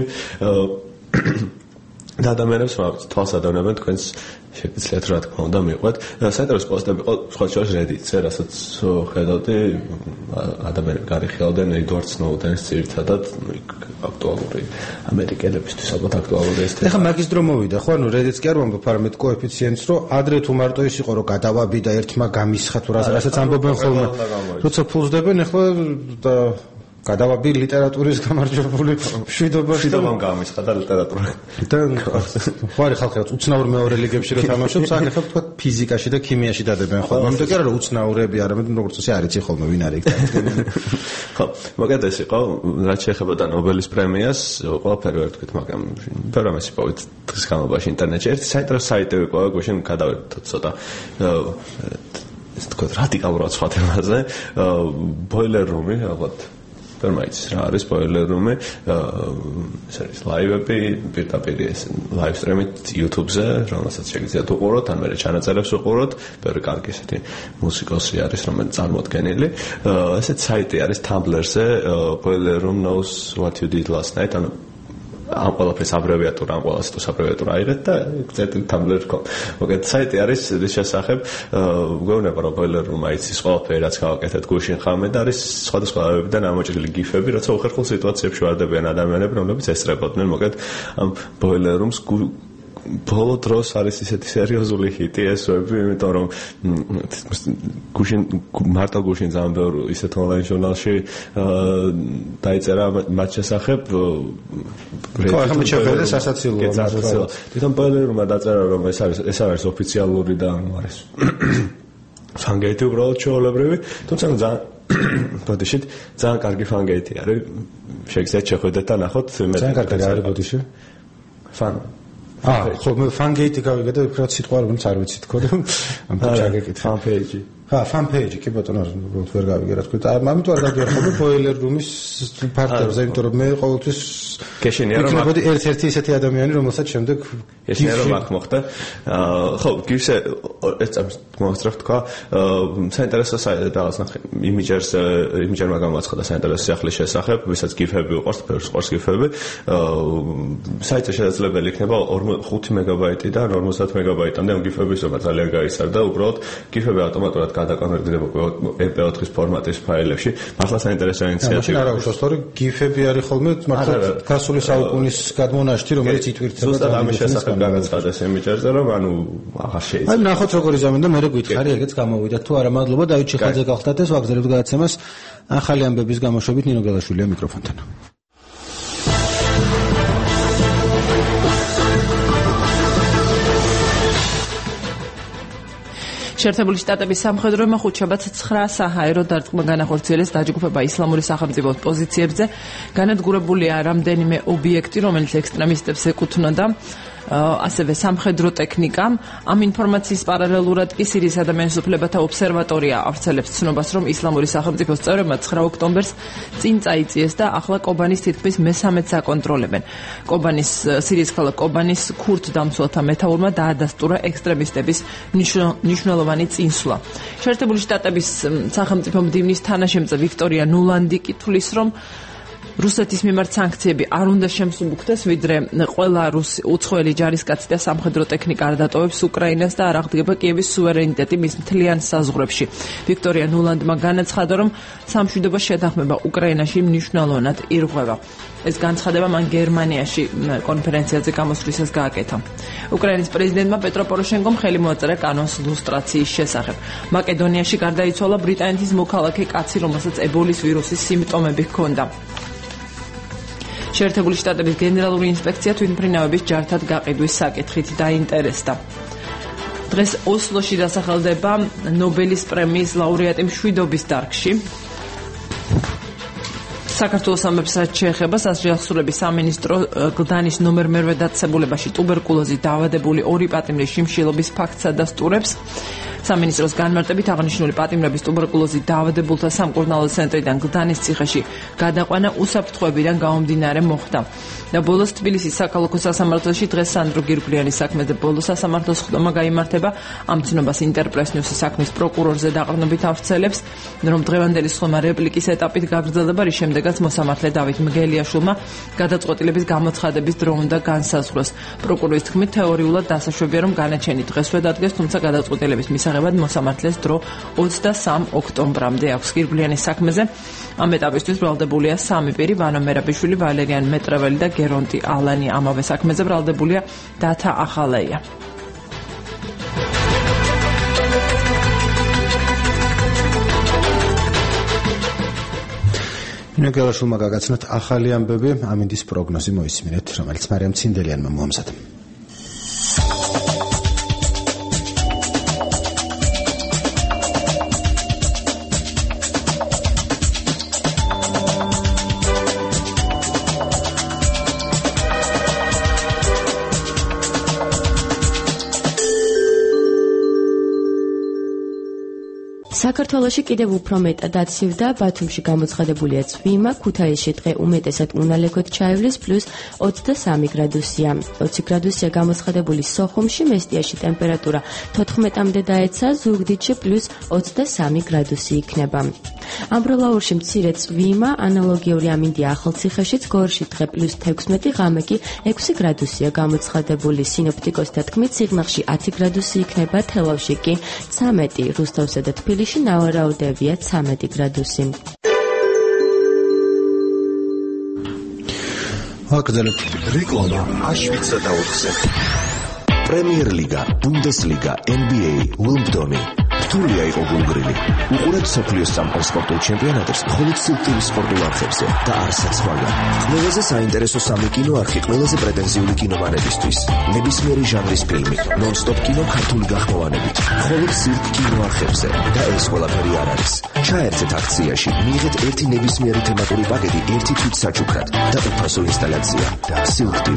და ადამიანებს თვალს ადევნებენ თქვენს შეგიძლიათ რა თქმა უნდა მიყვეთ საინტერესო პოსტები იყო სხვა შორის Reddit-ზე რასაც ხედავდი ადამიანები გარიხელდნენ Edward Snowden-ს ძირითადად აქტუალური ამერიკელებისთვის ალბათ აქტუალური ეს თემა. ეხლა მაგის დრო მოვიდა ხო ანუ Reddit-ს კი არ ვამბობ არამედ კოეფიციენტს რომ ადრე თუ მარტო ის იყო რომ გადავაბიდა ერთმა გამისხა თუ რასაც ამბობენ ხოლმე როცა ფულს დებენ ეხლა და გადავაბი ლიტერატურის გამარჯვებული მშვიდობაში და გამისხა და ლიტერატურა და ხო არის ხალხი რაც უცნაურ მეორე ლიგებში რო თამაშობს აქ ახლა თქვა ფიზიკაში და ქიმიაში დადებენ ხოლმე ამიტომ კი არა რომ უცნაურები არამედ როგორც ისე არ იცი ხოლმე ვინ არის იქ ხო მაგათ ეს იყო რაც შეეხებოდა ნობელის პრემიას ყველაფერი ვერ თქვით მაგრამ პრემიას იპოვეთ დღის განმავლობაში ინტერნეტში ერთი საინტერესო საიტი იყო გუშინ გადავერთოთ ცოტა ეს თქვა რადიკალურად სხვა თემაზე boiler room-ი ალბათ ფორმაიც რა არის boiler room-ი ეს არის ლაივები პირდაპირ ეს live stream-ით YouTube-ზე რომელსაც შეგიძლიათ უყუროთ ან მე ჩანაწერებს უყუროთ ბევრი კარგი ესეთი მუსიკოსი არის რომელიც წარმოადგენელი ესეთ საიტი არის Tumblr-ზე boiler room knows what you did last night ანუ ამ ყველაფერს აბრევიატურა ამ ყველას თუ აბრევიატურა აიღეთ და წერტილი Tumblr-com. მოგეთ საიტი არის ის შესახებ გვეუბნება რომ boiler room-ი იცის ყველაფერი რაც გავაკეთეთ გუშინ ხამე და არის სხვადასხვა ლაივებიდან ამოჭრილი გიფები როცა უხერხულ სიტუაციებში ვარდებიან ადამიანები რომლებიც ესწრებოდნენ მოგეთ ამ boiler room-ს ბოლო დროს არის ისეთი სერიოზული ჰიტი ეს ვები, იმიტომ რომ მარტო გუშინ ძალიან ბევრი ისეთ ონლაინ ჟურნალში დაიწერა მათ შესახებ ხო, ახლა მე შეხედე სასაცილოა. თვითონ პელერმა დაწერა რომ ეს არის ოფიციალური და არის ფანგეიტი უბრალოდ ჩაოლებრივი, თუმცა ძალიან ბოდიშით ძალიან კარგი ფანგეიტი არის. შეგიძლიათ შეხედეთ და ნახოთ მე ძალიან კარგი არის ბოდიში. ფან ხო მე ფანგეიტი გავიგე და ვფიქრობ სიტყვა რომელიც არ ვიცი თქო და ამ ჩაგეკითხა ფან პეიჯი fan page კი ბატონო ვერ გავიგე რა თქვი და ამიტომ არ დაგიახობ boiler room-ის ფაქტორზე იმიტომ რომ მე ყოველთვის გეშენია რომ იქნებოდი ერთ-ერთი ისეთი ადამიანი რომელსაც შემდეგ ესეა რომ აქ მოხდა ხო გირსე ეს მოასწრაფ თქვა საინტერესო რაღაც ნახე იმიჯერმა გამოაცხადა საინტერესო სახლის შესახებ ვისაც გიფები უყურს ფერს ყურს გიფები საიტზე შესაძლებელი იქნება 5 მეგაბაიტიდან 50 მეგაბაიტამდე ამ გიფების ზომა ძალიან გაიზარდა უბრალოდ გიფები ავტომატურად გადაკონვერტდება MP4-ის ფორმატის ფაილებში მართლა საინტერესო ინიციატივა მაშინ არა უშავს თორე გიფები არის ხოლმე მართლა გასული საუკუნის გადმონაშთი რომელიც იტვირთება ზუსტად ამის შესახებ განაცხადეს იმიჯერზე რომ ანუ აღარ შეიძლება აი ნახოთ როგორ იზამენ და მე გვითხარი ეგეც გამოვიდა თუ არა მადლობა დავით ჩიხაძე გახდათ ეს ვაგზალებთ გადაცემას ახალი ამბების გამოშვებით ნინო გელაშვილია მიკროფონთან შეერთებული შტატების სამხედროებმა ხუთშაბათ 9 საჰაერო დარტყმა განახორციელეს დაჯგუფება ისლამური სახელმწიფოს პოზიციებზე განადგურებულია რამდენიმე ობიექტი რომელიც ექსტრემისტებს ეკუთვნოდა ასევე სამხედრო ტექნიკა ამ ინფორმაციის პარალელურად კი სირიის ადამიანის უფლებათა ობსერვატორია ავრცელებს ცნობას რომ ისლამური სახელმწიფოს წევრებმა 9 ოქტომბერს წინ წაიწიეს და ახლა კობანის თითქმის მე-13-ს აკონტროლებენ სირიის ქალაქ კობანის ქურთ დამცველთა მეთაურმა დაადასტურა ექსტრემისტების მნიშვნელოვანი წინსვლა შეერთებული შტატების სახელმწიფო მდივნის თანაშემწე ვიქტორია ნულანდი კი თვლის რომ რუსეთის მიმართ სანქციები არ უნდა შემსუბუქდეს, ვიდრე ყველა უცხოელი ჯარისკაცი და სამხედრო ტექნიკა არ დატოვებს უკრაინას და არ აღდგება კიევის სუვერენიტეტი მის მთლიან საზღვრებში. ვიქტორია ნულანდმა განაცხადა, რომ სამშვიდობო შეთანხმება უკრაინაში მნიშვნელოვნად ირღვევა. ეს განცხადება მან გერმანიაში კონფერენციაზე გამოსვლისას გააკეთა. უკრაინის პრეზიდენტმა პეტრო პოროშენკომ ხელი მოაწერა კანონის ლუსტრაციის შესახებ. მაკედონიაში გარდაიცვალა ბრიტანეთის მოქალაქე კაცი, რომელსაც ებოლის ვირუსის სიმპტომები ჰქონდა. შეერთებული შტატების გენერალური ინსპექცია თვითმფრინავების ჯართან გაყიდვის საკითხით დაინტერესდა. დღეს ოსლოში დასახელდება ნობელის პრემიის ლაურეატი მშვიდობის დარგში. საქართველოს ამბებს რაც შეეხება სასჯელსრულების სამინისტრო გლდანის ნომერ მერვე დაწესებულებაში ტუბერკულოზით დაავადებული 2 პატიმრის შიმშილობის ფაქტს ადასტურებს. სამინისტროს განმარტებით აღნიშნული პატიმრების ტუბერკულოზით დაავადებულთა სამკურნალო ცენტრიდან გლდანის ციხეში გადაყვანა უსაფრთხოებიდან გამომდინარე მოხდა. და ბოლოს თბილისის საქალაქო სასამართლოში დღეს სანდრო გირგვლიანის საქმეზე ბოლო სასამართლოს ხდომა გაიმართება. ამ ცნობას ინტერპრეს ნიუსის საქმის პროკურორზე დაყრდნობით ავრცელებს, რომ დღევანდელი სხდომა რეპლიკის ეტაპით გაგრძელდება, რის შემდეგაც მოსამართლე დავით მგელიაშვილმა გადაწყვეტილების გამოცხადების დრო უნდა განსაზღვროს. პროკურორის თქმით, თეორიულად დასაშვებია, რომ განაჩენი დღესვე დადგეს, თუმცა გადაწყვეტილების მისაღებად მოსამართლეს დრო 23 ოქტომბრამდე აქვს. გირგვლიანის საქმეზე ამ ეტაპისთვის ბრალდებულია 3 პირი: ვანო მერაბიშვილი, ვალერიან მეტრეველი და გერონტი ალანი. ამავე საქმეზე ბრალდებულია დათა ახალეია. ნეგელაშულმა გაგაცნოთ ახალი ამბები, ამინდის პროგნოზი მოისმინეთ, რომელიც მარიამ ცინდელიანმა მოამზადა. საქართველოში კიდევ უფრო მეტად აცივდა, ბათუმში გამოცხადებულია წვიმა, ქუთაისში დღე უმეტესად უნალექოდ ჩაივლის პლუს 23 გრადუსია. 20 გრადუსია გამოცხადებული სოხუმში, მესტიაში ტემპერატურა 14-მდე დაეცა, ზუგდიდში პლუს 23 გრადუსი იქნება. ამბროლაურში მცირე წვიმა, ანალოგიური ამინდია ახალციხეშიც, გორში დღე პლუს 16, ღამე კი 6 გრადუსია გამოცხადებული. სინოპტიკოსთა თქმით, სიღნაღში 10 გრადუსი იქნება, თელავში კი 13, რუსთავსა და თბილისში ნავარაუდევია 13 გრადუსი. ვაგრძელებთ რეკლამა აშვიცა და 4-ზე. პრემიერ ლიგა, ბუნდესლიგა, NBA, უიმბლდონი. რთულია იყო გულგრილი. უყურებთ სოფლიოს სამყარო სპორტულ ჩემპიონატებს მხოლოდ სიუტილის სპორტულ არხებზე და არსად სხვაგან. ყველაზე საინტერესო სამი კინოარხი ყველაზე პრეტენზიული კინომანებისთვის. ნებისმიერი ჟანრის ფილმი, ნონ-სტოპ კინო ქართული გახმოვანებით. მხოლოდ სიუტ კინოარხებზე და ეს ყველაფერი არ არის. ჩაერთეთ აქციაში, მიიღეთ ერთი ნებისმიერი თემატური პაკეტი ერთი თვით საჩუქრად და უფასო ინსტალაცია. სიუტ TV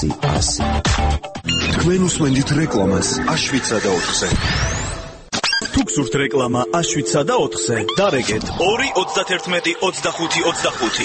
200. თქვენ უსმენთ რეკლამას აშვიცა და 4-ზე. თუ გსურთ რეკლამა A7-სა და 4-ზე, დარეგეთ 2-91-25-25.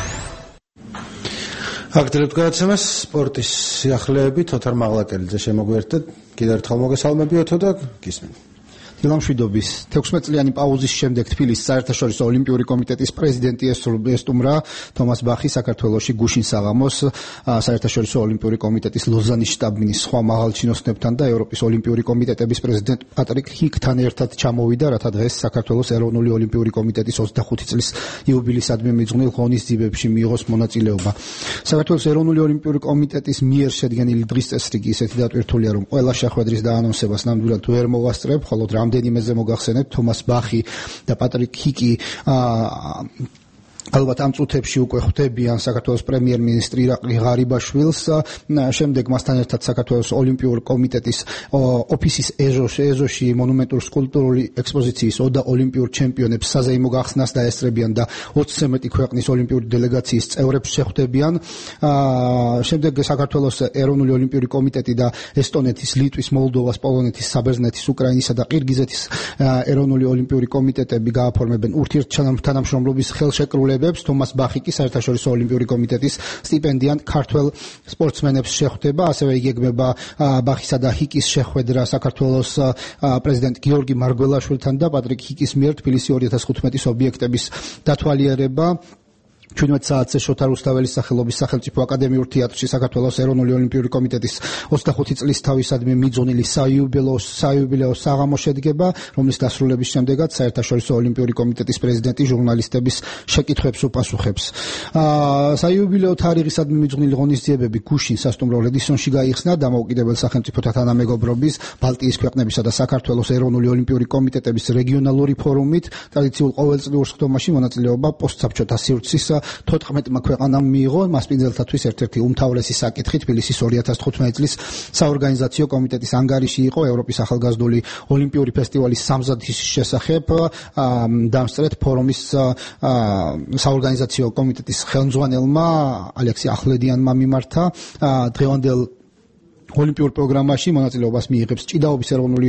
აგრძელებთ გადაცემას სპორტის სიახლეებით ოთარ მაღლაკელიძე შემოგვიერთდა. კიდევ ერთხელ მოგესალმებიოთო და გისმენთ. დილამშვიდობის 16 წლიანი პაუზის შემდეგ თბილისის საერთაშორისო ოლიმპიური კომიტეტის პრეზიდენტი ესტუმრა თომას ბახი საქართველოში გუშინ საღამოს საერთაშორისო ოლიმპიური კომიტეტის ლოზანის შტაბ-მინის სხვა მაღალ ჩინოსნებთან და ევროპის ოლიმპიური კომიტეტების პრეზიდენტ პატრიკ ჰიკთან ერთად ჩამოვიდა, რათა დღეს საქართველოს ეროვნული ოლიმპიური კომიტეტის 25 წლის იუბილეისადმი მიძღვნილ ღონისძიებებში მიიღოს მონაწილეობა. საქართველოს ეროვნული ოლიმპიური კომიტეტის მიერ შედგენილი დღის წესრიგი ისეთი დატვირთულია, რომ ყველა შეხვედრის დაანონსებას ნამდვილად ვერ მოვასწრებ, ხოლო რამდენიმეზე მოგახსენებთ თომას ბახი და პატრიკ ჰიკი ალბათ ამ წუთებში უკვე ხვდებიან საქართველოს პრემიერ-მინისტრი ირაკლი ღარიბაშვილს, შემდეგ მასთან ერთად საქართველოს ოლიმპიური კომიტეტის ოფისის ეზოში მონუმენტური სკულპტურული ექსპოზიციის ოდა ოლიმპიურ ჩემპიონებს საზეიმო გახსნას დაესწრებიან და 20-ზე მეტი ქვეყნის ოლიმპიური დელეგაციის წევრებს შეხვდებიან. შემდეგ საქართველოს ეროვნული ოლიმპიური კომიტეტი და ესტონეთის, ლიტვის, მოლდოვას, პოლონეთის, საბერძნეთის, უკრაინისა და ყირგიზეთის ეროვნული ოლიმპიური კომიტეტები გააფორმებენ ურთიერთთანამშრომლობის ხელშეკრულებას. თომას ბახი კი საერთაშორისო ოლიმპიური კომიტეტის სტიპენდიან ქართველ სპორტსმენებს შეხვდება, ასევე იგეგმება ბახისა და ჰიკის შეხვედრა საქართველოს პრეზიდენტ გიორგი მარგველაშვილთან და პატრიკ ჰიკის მიერ თბილისი 2015-ის ობიექტების დათვალიერება. 17 საათზე შოთა რუსთაველის სახელობის სახელმწიფო აკადემიურ თეატრში საქართველოს ეროვნული ოლიმპიური კომიტეტის 25 წლის თავისადმი მიძღვნილი საიუბილეო საღამო შედგება, რომლის დასრულების შემდეგაც საერთაშორისო ოლიმპიური კომიტეტის პრეზიდენტი ჟურნალისტების შეკითხვებს უპასუხებს. საიუბილეო თარიღისადმი მიძღვნილი ღონისძიებები გუშინ სასტუმრო რედისონში გაიხსნა დამოუკიდებელ სახელმწიფოთა თანამეგობრობის, ბალტიის ქვეყნებისა და საქართველოს ეროვნული ოლიმპიური კომიტეტების რეგიონალური ფორუმით. ტრადიციულ ყოველწლიურ სხდომაში მონაწილეობა პოსტსაბჭოთა სივრცის 14 ქვეყანამ მიიღო. მასპინძელთათვის ერთ-ერთი უმთავრესი საკითხი თბილისის 2015 წლის საორგანიზაციო კომიტეტის ანგარიში იყო ევროპის ახალგაზრდული ოლიმპიური ფესტივალის სამზადისის შესახებ. დამსწრეთ ფორუმის საორგანიზაციო კომიტეტის ხელმძღვანელმა ალექსი ახვლედიანმა მიმართა. დღევანდელ ოლიმპიურ პროგრამაში მონაწილეობას მიიღებს ჭიდაობის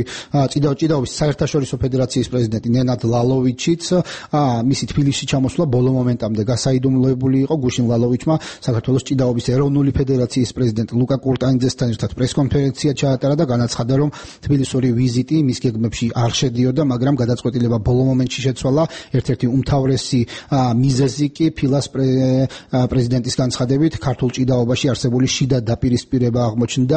საერთაშორისო ფედერაციის პრეზიდენტი ნენად ლალოვიჩიც. მისი თბილისში ჩამოსვლა ბოლო მომენტამდე გასაიდუმლოებული იყო. გუშინ ლალოვიჩმა საქართველოს ჭიდაობის ეროვნული ფედერაციის პრეზიდენტ ლუკა კურტანიძესთან ერთად პრესკონფერენცია ჩაატარა და განაცხადა, რომ თბილისური ვიზიტი მის გეგმებში არ შედიოდა, მაგრამ გადაწყვეტილება ბოლო მომენტში შეცვალა. ერთ-ერთი უმთავრესი მიზეზი კი ფილას პრეზიდენტის განცხადებით ქართულ ჭიდაობაში არსებული შიდა დაპირისპირება აღმოჩნდა.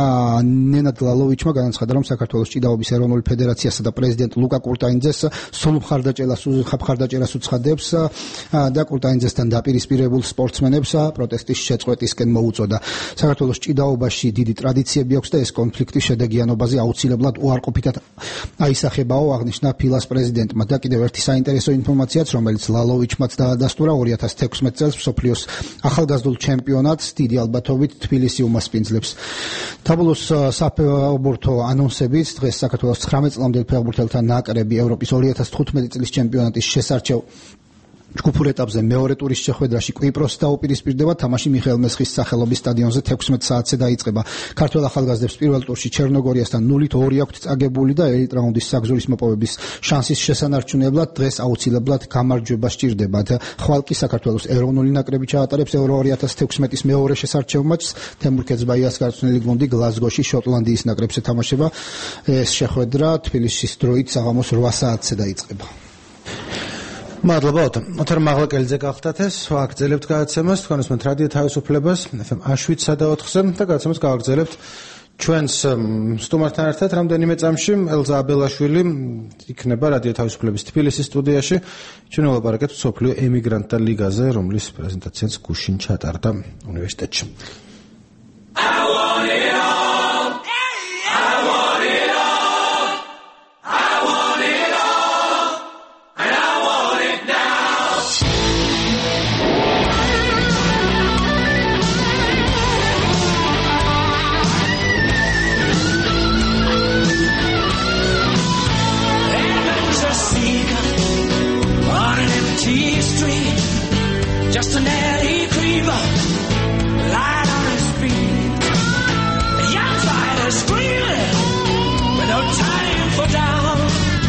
ნენად ლალოვიჩმა განაცხადა, რომ საქართველოს ჭიდაობის ეროვნული ფედერაციასა და პრეზიდენტ ლუკა კურტანიძეს სულ მხარდაჭერას უცხადებს და კურტანიძესთან დაპირისპირებულ სპორტსმენებს პროტესტის შეწყვეტისკენ მოუწოდა. საქართველოს ჭიდაობაში დიდი ტრადიციები აქვს და ეს კონფლიქტი შედეგიანობაზე აუცილებლად უარყოფითად აისახებაო, აღნიშნა ფილას პრეზიდენტმა. და კიდევ ერთი საინტერესო ინფორმაციაც, რომელიც ლალოვიჩმაც დაადასტურა, 2016 წელს მსოფლიოს ახალგაზრდულ ჩემპიონატს დიდი ალბათობით თბილისი უმასპინძლებს. თაბლოს საფეხბურთო ანონსებით დღეს საქართველოს 19 წლამდელ ფეხბურთელთა ნაკრები ევროპის 2015 წლის ჩემპიონატის შესარჩევ ჯგუფურ ეტაპზე მეორე ტურის შეხვედრაში კვიპროსს დაუპირისპირდება. თამაში მიხეილ მესხის სახელობის სტადიონზე 16 საათზე დაიწყება. ქართველ ახალგაზრდებს პირველ ტურში ჩერნოგორიასთან 0-2 აქვთ წაგებული და ელიტ რაუნდის საგზურის მოპოვების შანსის შესანარჩუნებლად დღეს აუცილებლად გამარჯვება სჭირდებათ. ხვალ კი საქართველოს ეროვნული ნაკრები ჩაატარებს ევრო 2016-ის მეორე შესარჩევ მატჩს. თემურ ქეცბაიას გარწმუნებული გუნდი გლაზგოში შოტლანდიის ნაკრებს ეთამაშება. ეს შეხვედრა თბილისის დროით საღამოს 8 საათზე დაიწყება. მადლობა ოთარ მაღლაკელიძე გახდათ ეს ვაგრძელებთ გადაცემას თქვენ უსმენთ რადიო თავისუფლებას FM A7-სა და 4-ზე და გადაცემას გავაგრძელებთ ჩვენს სტუმართან ერთად რამდენიმე წამში ელზა აბელაშვილი იქნება რადიო თავისუფლების თბილისის სტუდიაში ჩვენ ვლაპარაკებთ მსოფლიო ემიგრანტთა ლიგაზე რომლის პრეზენტაციაც გუშინ ჩატარდა უნივერსიტეტში Just an alley creeper, light on his feet. A young fighter screaming with no time for down.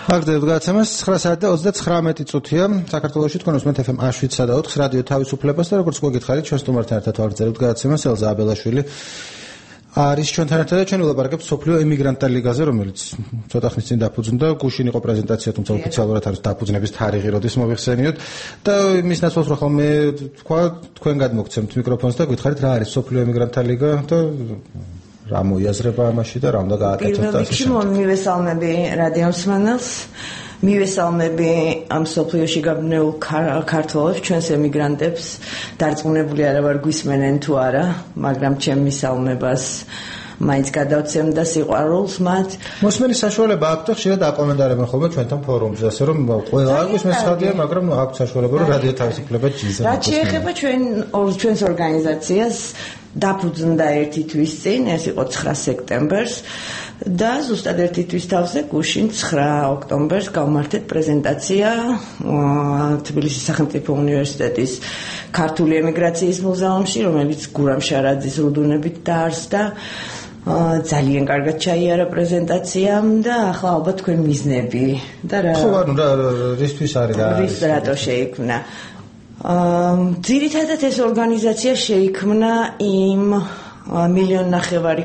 აგდებ გაცემას 9:39-ია. საქართველოში თქვენ უსმენთ FM 107.4 რადიო თავისუფლებას და როგორც გოგითხარით ჩვენ სტუმართან ერთად ვაგრძელებთ გადაცემას. ელზა აბელაშვილი არის ჩვენთან ერთად და ჩვენ ვილაპარაკებთ სოფლიო ემიგრანტთა ლიგაზე, რომელიც ცოტა ხნის წინ დაფუძნდა. გუშინ იყო პრეზენტაცია, თუმცა ოფიციალურად არის დაფუძნების თარიღი, როდის მოვიხსენიოთ. და იმის ნაცვლად რომ ხოლმე თქვა, თქვენ გადმოგცემთ მიკროფონს და გითხარით რა არის სოფლიო ემიგრანტთა ლიგა და რა მოიაზრება ამაში და რა უნდა გააკეთოს და ასე შემდეგ. მივესალმები რადიო მსმენელს, მივესალმები ამ სოფლიოში გაბნეულ ქართველებს, ჩვენს ემიგრანტებს, დარწმუნებული არა ვარ გვისმენენ თუ არა, მაგრამ ჩემ მისალმებას მაინც გადავცემ და სიყვარულს მათ. მოსმენის საშუალება აქვს და ხშირად აკომენტარებენ ხოლმე ჩვენთან ფორუმზე, ასე რომ ყველა აგვისმენს ხადია, მაგრამ აქვს საშუალება რომ რადიო თავისუფლება ჯიზა. რაც შეეხება ჩვენს ორგანიზაციას დაფუძნდა ერთი თვის წინ, ეს იყო 9 სექტემბერს და ზუსტად ერთი თვის თავზე გუშინ 9 ოქტომბერს გავმართეთ პრეზენტაცია თბილისის სახელმწიფო უნივერსიტეტის ქართული ემიგრაციის მუზეუმში, რომელიც გურამ შარაძის რუდუნებით დაარსდა. ძალიან კარგად ჩაიარა პრეზენტაციამ და ახლა ალბათ თქვენ მიზნები და რა ხო ანუ რისთვის არის და რატო შეიქმნა ძირითადად ეს ორგანიზაცია შეიქმნა იმ 1.5 მილიონი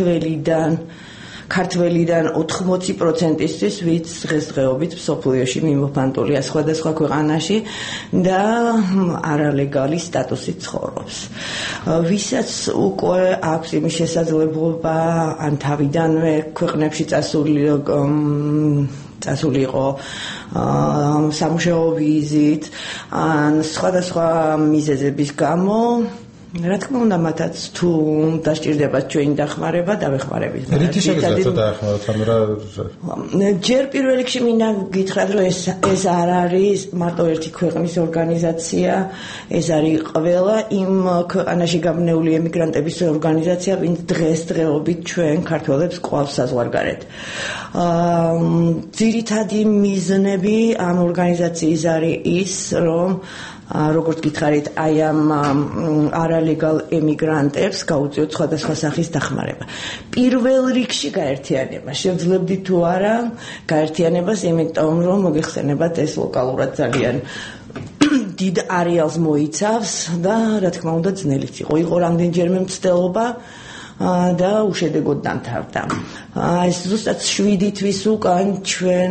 ქართველიდან 80%-ისთვის, ვინც დღესდღეობით სოფლიოში მიმოფანტულია სხვადასხვა ქვეყანაში და არალეგალი სტატუსით ცხოვრობს. ვისაც უკვე აქვს იმის შესაძლებლობა ან თავიდანვე ქვეყნებში წასული იყო სამუშაო ვიზით ან სხვადასხვა მიზეზების გამო რა თქმა უნდა მათაც თუ დასჭირდებათ ჩვენი დახმარება დავეხმარებით. რითი შეგიძლიათ დაახმაროთ ამ რა ჯერ პირველ რიგში მინდა გითხრათ რომ ეს არ არის მარტო ერთი ქვეყნის ორგანიზაცია, ეს არის ყველა იმ ქვეყანაში გაბნეული ემიგრანტების ორგანიზაცია, ვინც დღესდღეობით ჩვენ ქართველებს ყავს საზღვარგარეთ. ძირითადი მიზნები ამ ორგანიზაციის არის ის, რომ როგორც გითხარით, აი ამ არალეგალ ემიგრანტებს გაუწიოთ სხვადასხვა სახის დახმარება. პირველ რიგში გაერთიანება. შევძლებდით თუ არა გაერთიანებას, იმიტომ რომ მოგეხსენებათ ეს ლოკალურად ძალიან დიდ არეალს მოიცავს და რა თქმა უნდა ძნელიც იყო. იყო რამდენჯერმე მცდელობა და უშედეგოდ დამთავრდა. ეს ზუსტად 7 თვის უკან ჩვენ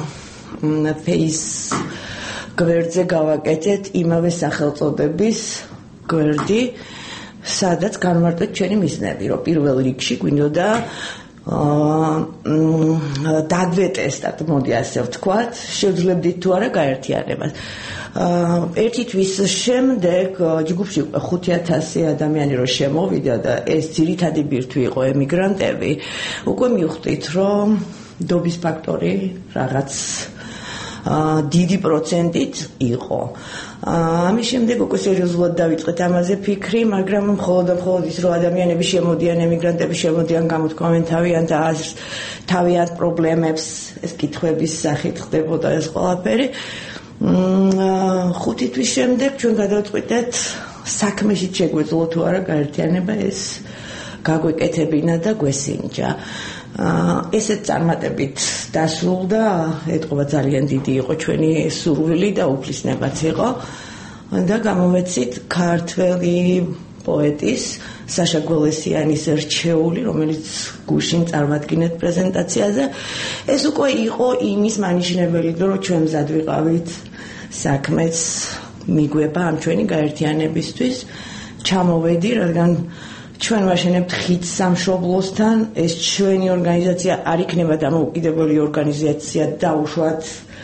გვერდზე გავაკეთეთ იმავე სახელწოდების გვერდი, სადაც განმარტეთ ჩვენი მიზნები, რომ პირველ რიგში გვინდოდა დაგვეტესტათ, მოდი ასე ვთქვათ, შევძლებდით თუ არა გაერთიანებას. ერთი თვის შემდეგ ჯგუფში 5,000 ადამიანი რო შემოვიდა და ეს ძირითადი ბირთვი იყო ემიგრანტები, უკვე მივხვდით, რომ დობის ფაქტორი რაღაც დიდი პროცენტით იყო. ამის შემდეგ უკვე სერიოზულად დავიწყეთ ამაზე ფიქრი, მაგრამ მხოლოდ ის რომ ადამიანები შემოდიან, ემიგრანტები შემოდიან, გამოთქვამენ თავიანთ აზრს, თავიანთ პრობლემებს, ეს კითხვების სახით ხდებოდა ეს ყველაფერი. 5 თვის შემდეგ ჩვენ გადავწყვიტეთ საქმეში შეგვეძლო თუ არა გაერთიანება, ეს გაგვეკეთებინა და გვესინჯა. ესეთ წარმატებით დასრულდა, ეთყობა ძალიან დიდი იყო ჩვენი სურვილი და უფლისნებაც იყო და გამოვეცით ქართველი პოეტის საშა გველესიანის რჩეული, რომელიც გუშინ წარმატგინეთ პრეზენტაციაზე. ეს უკვე იყო იმის მანიშნებელი, რომ ჩვენ მზად ვიყავით საქმეს მიგვება ამ ჩვენი გაერთიანებისთვის. ჩამოვედი, რადგან ჩვენ ვაშენებთ ხიდს სამშობლოსთან, ეს ჩვენი ორგანიზაცია არ იქნება დამოუკიდებელი ორგანიზაცია დაუშვათ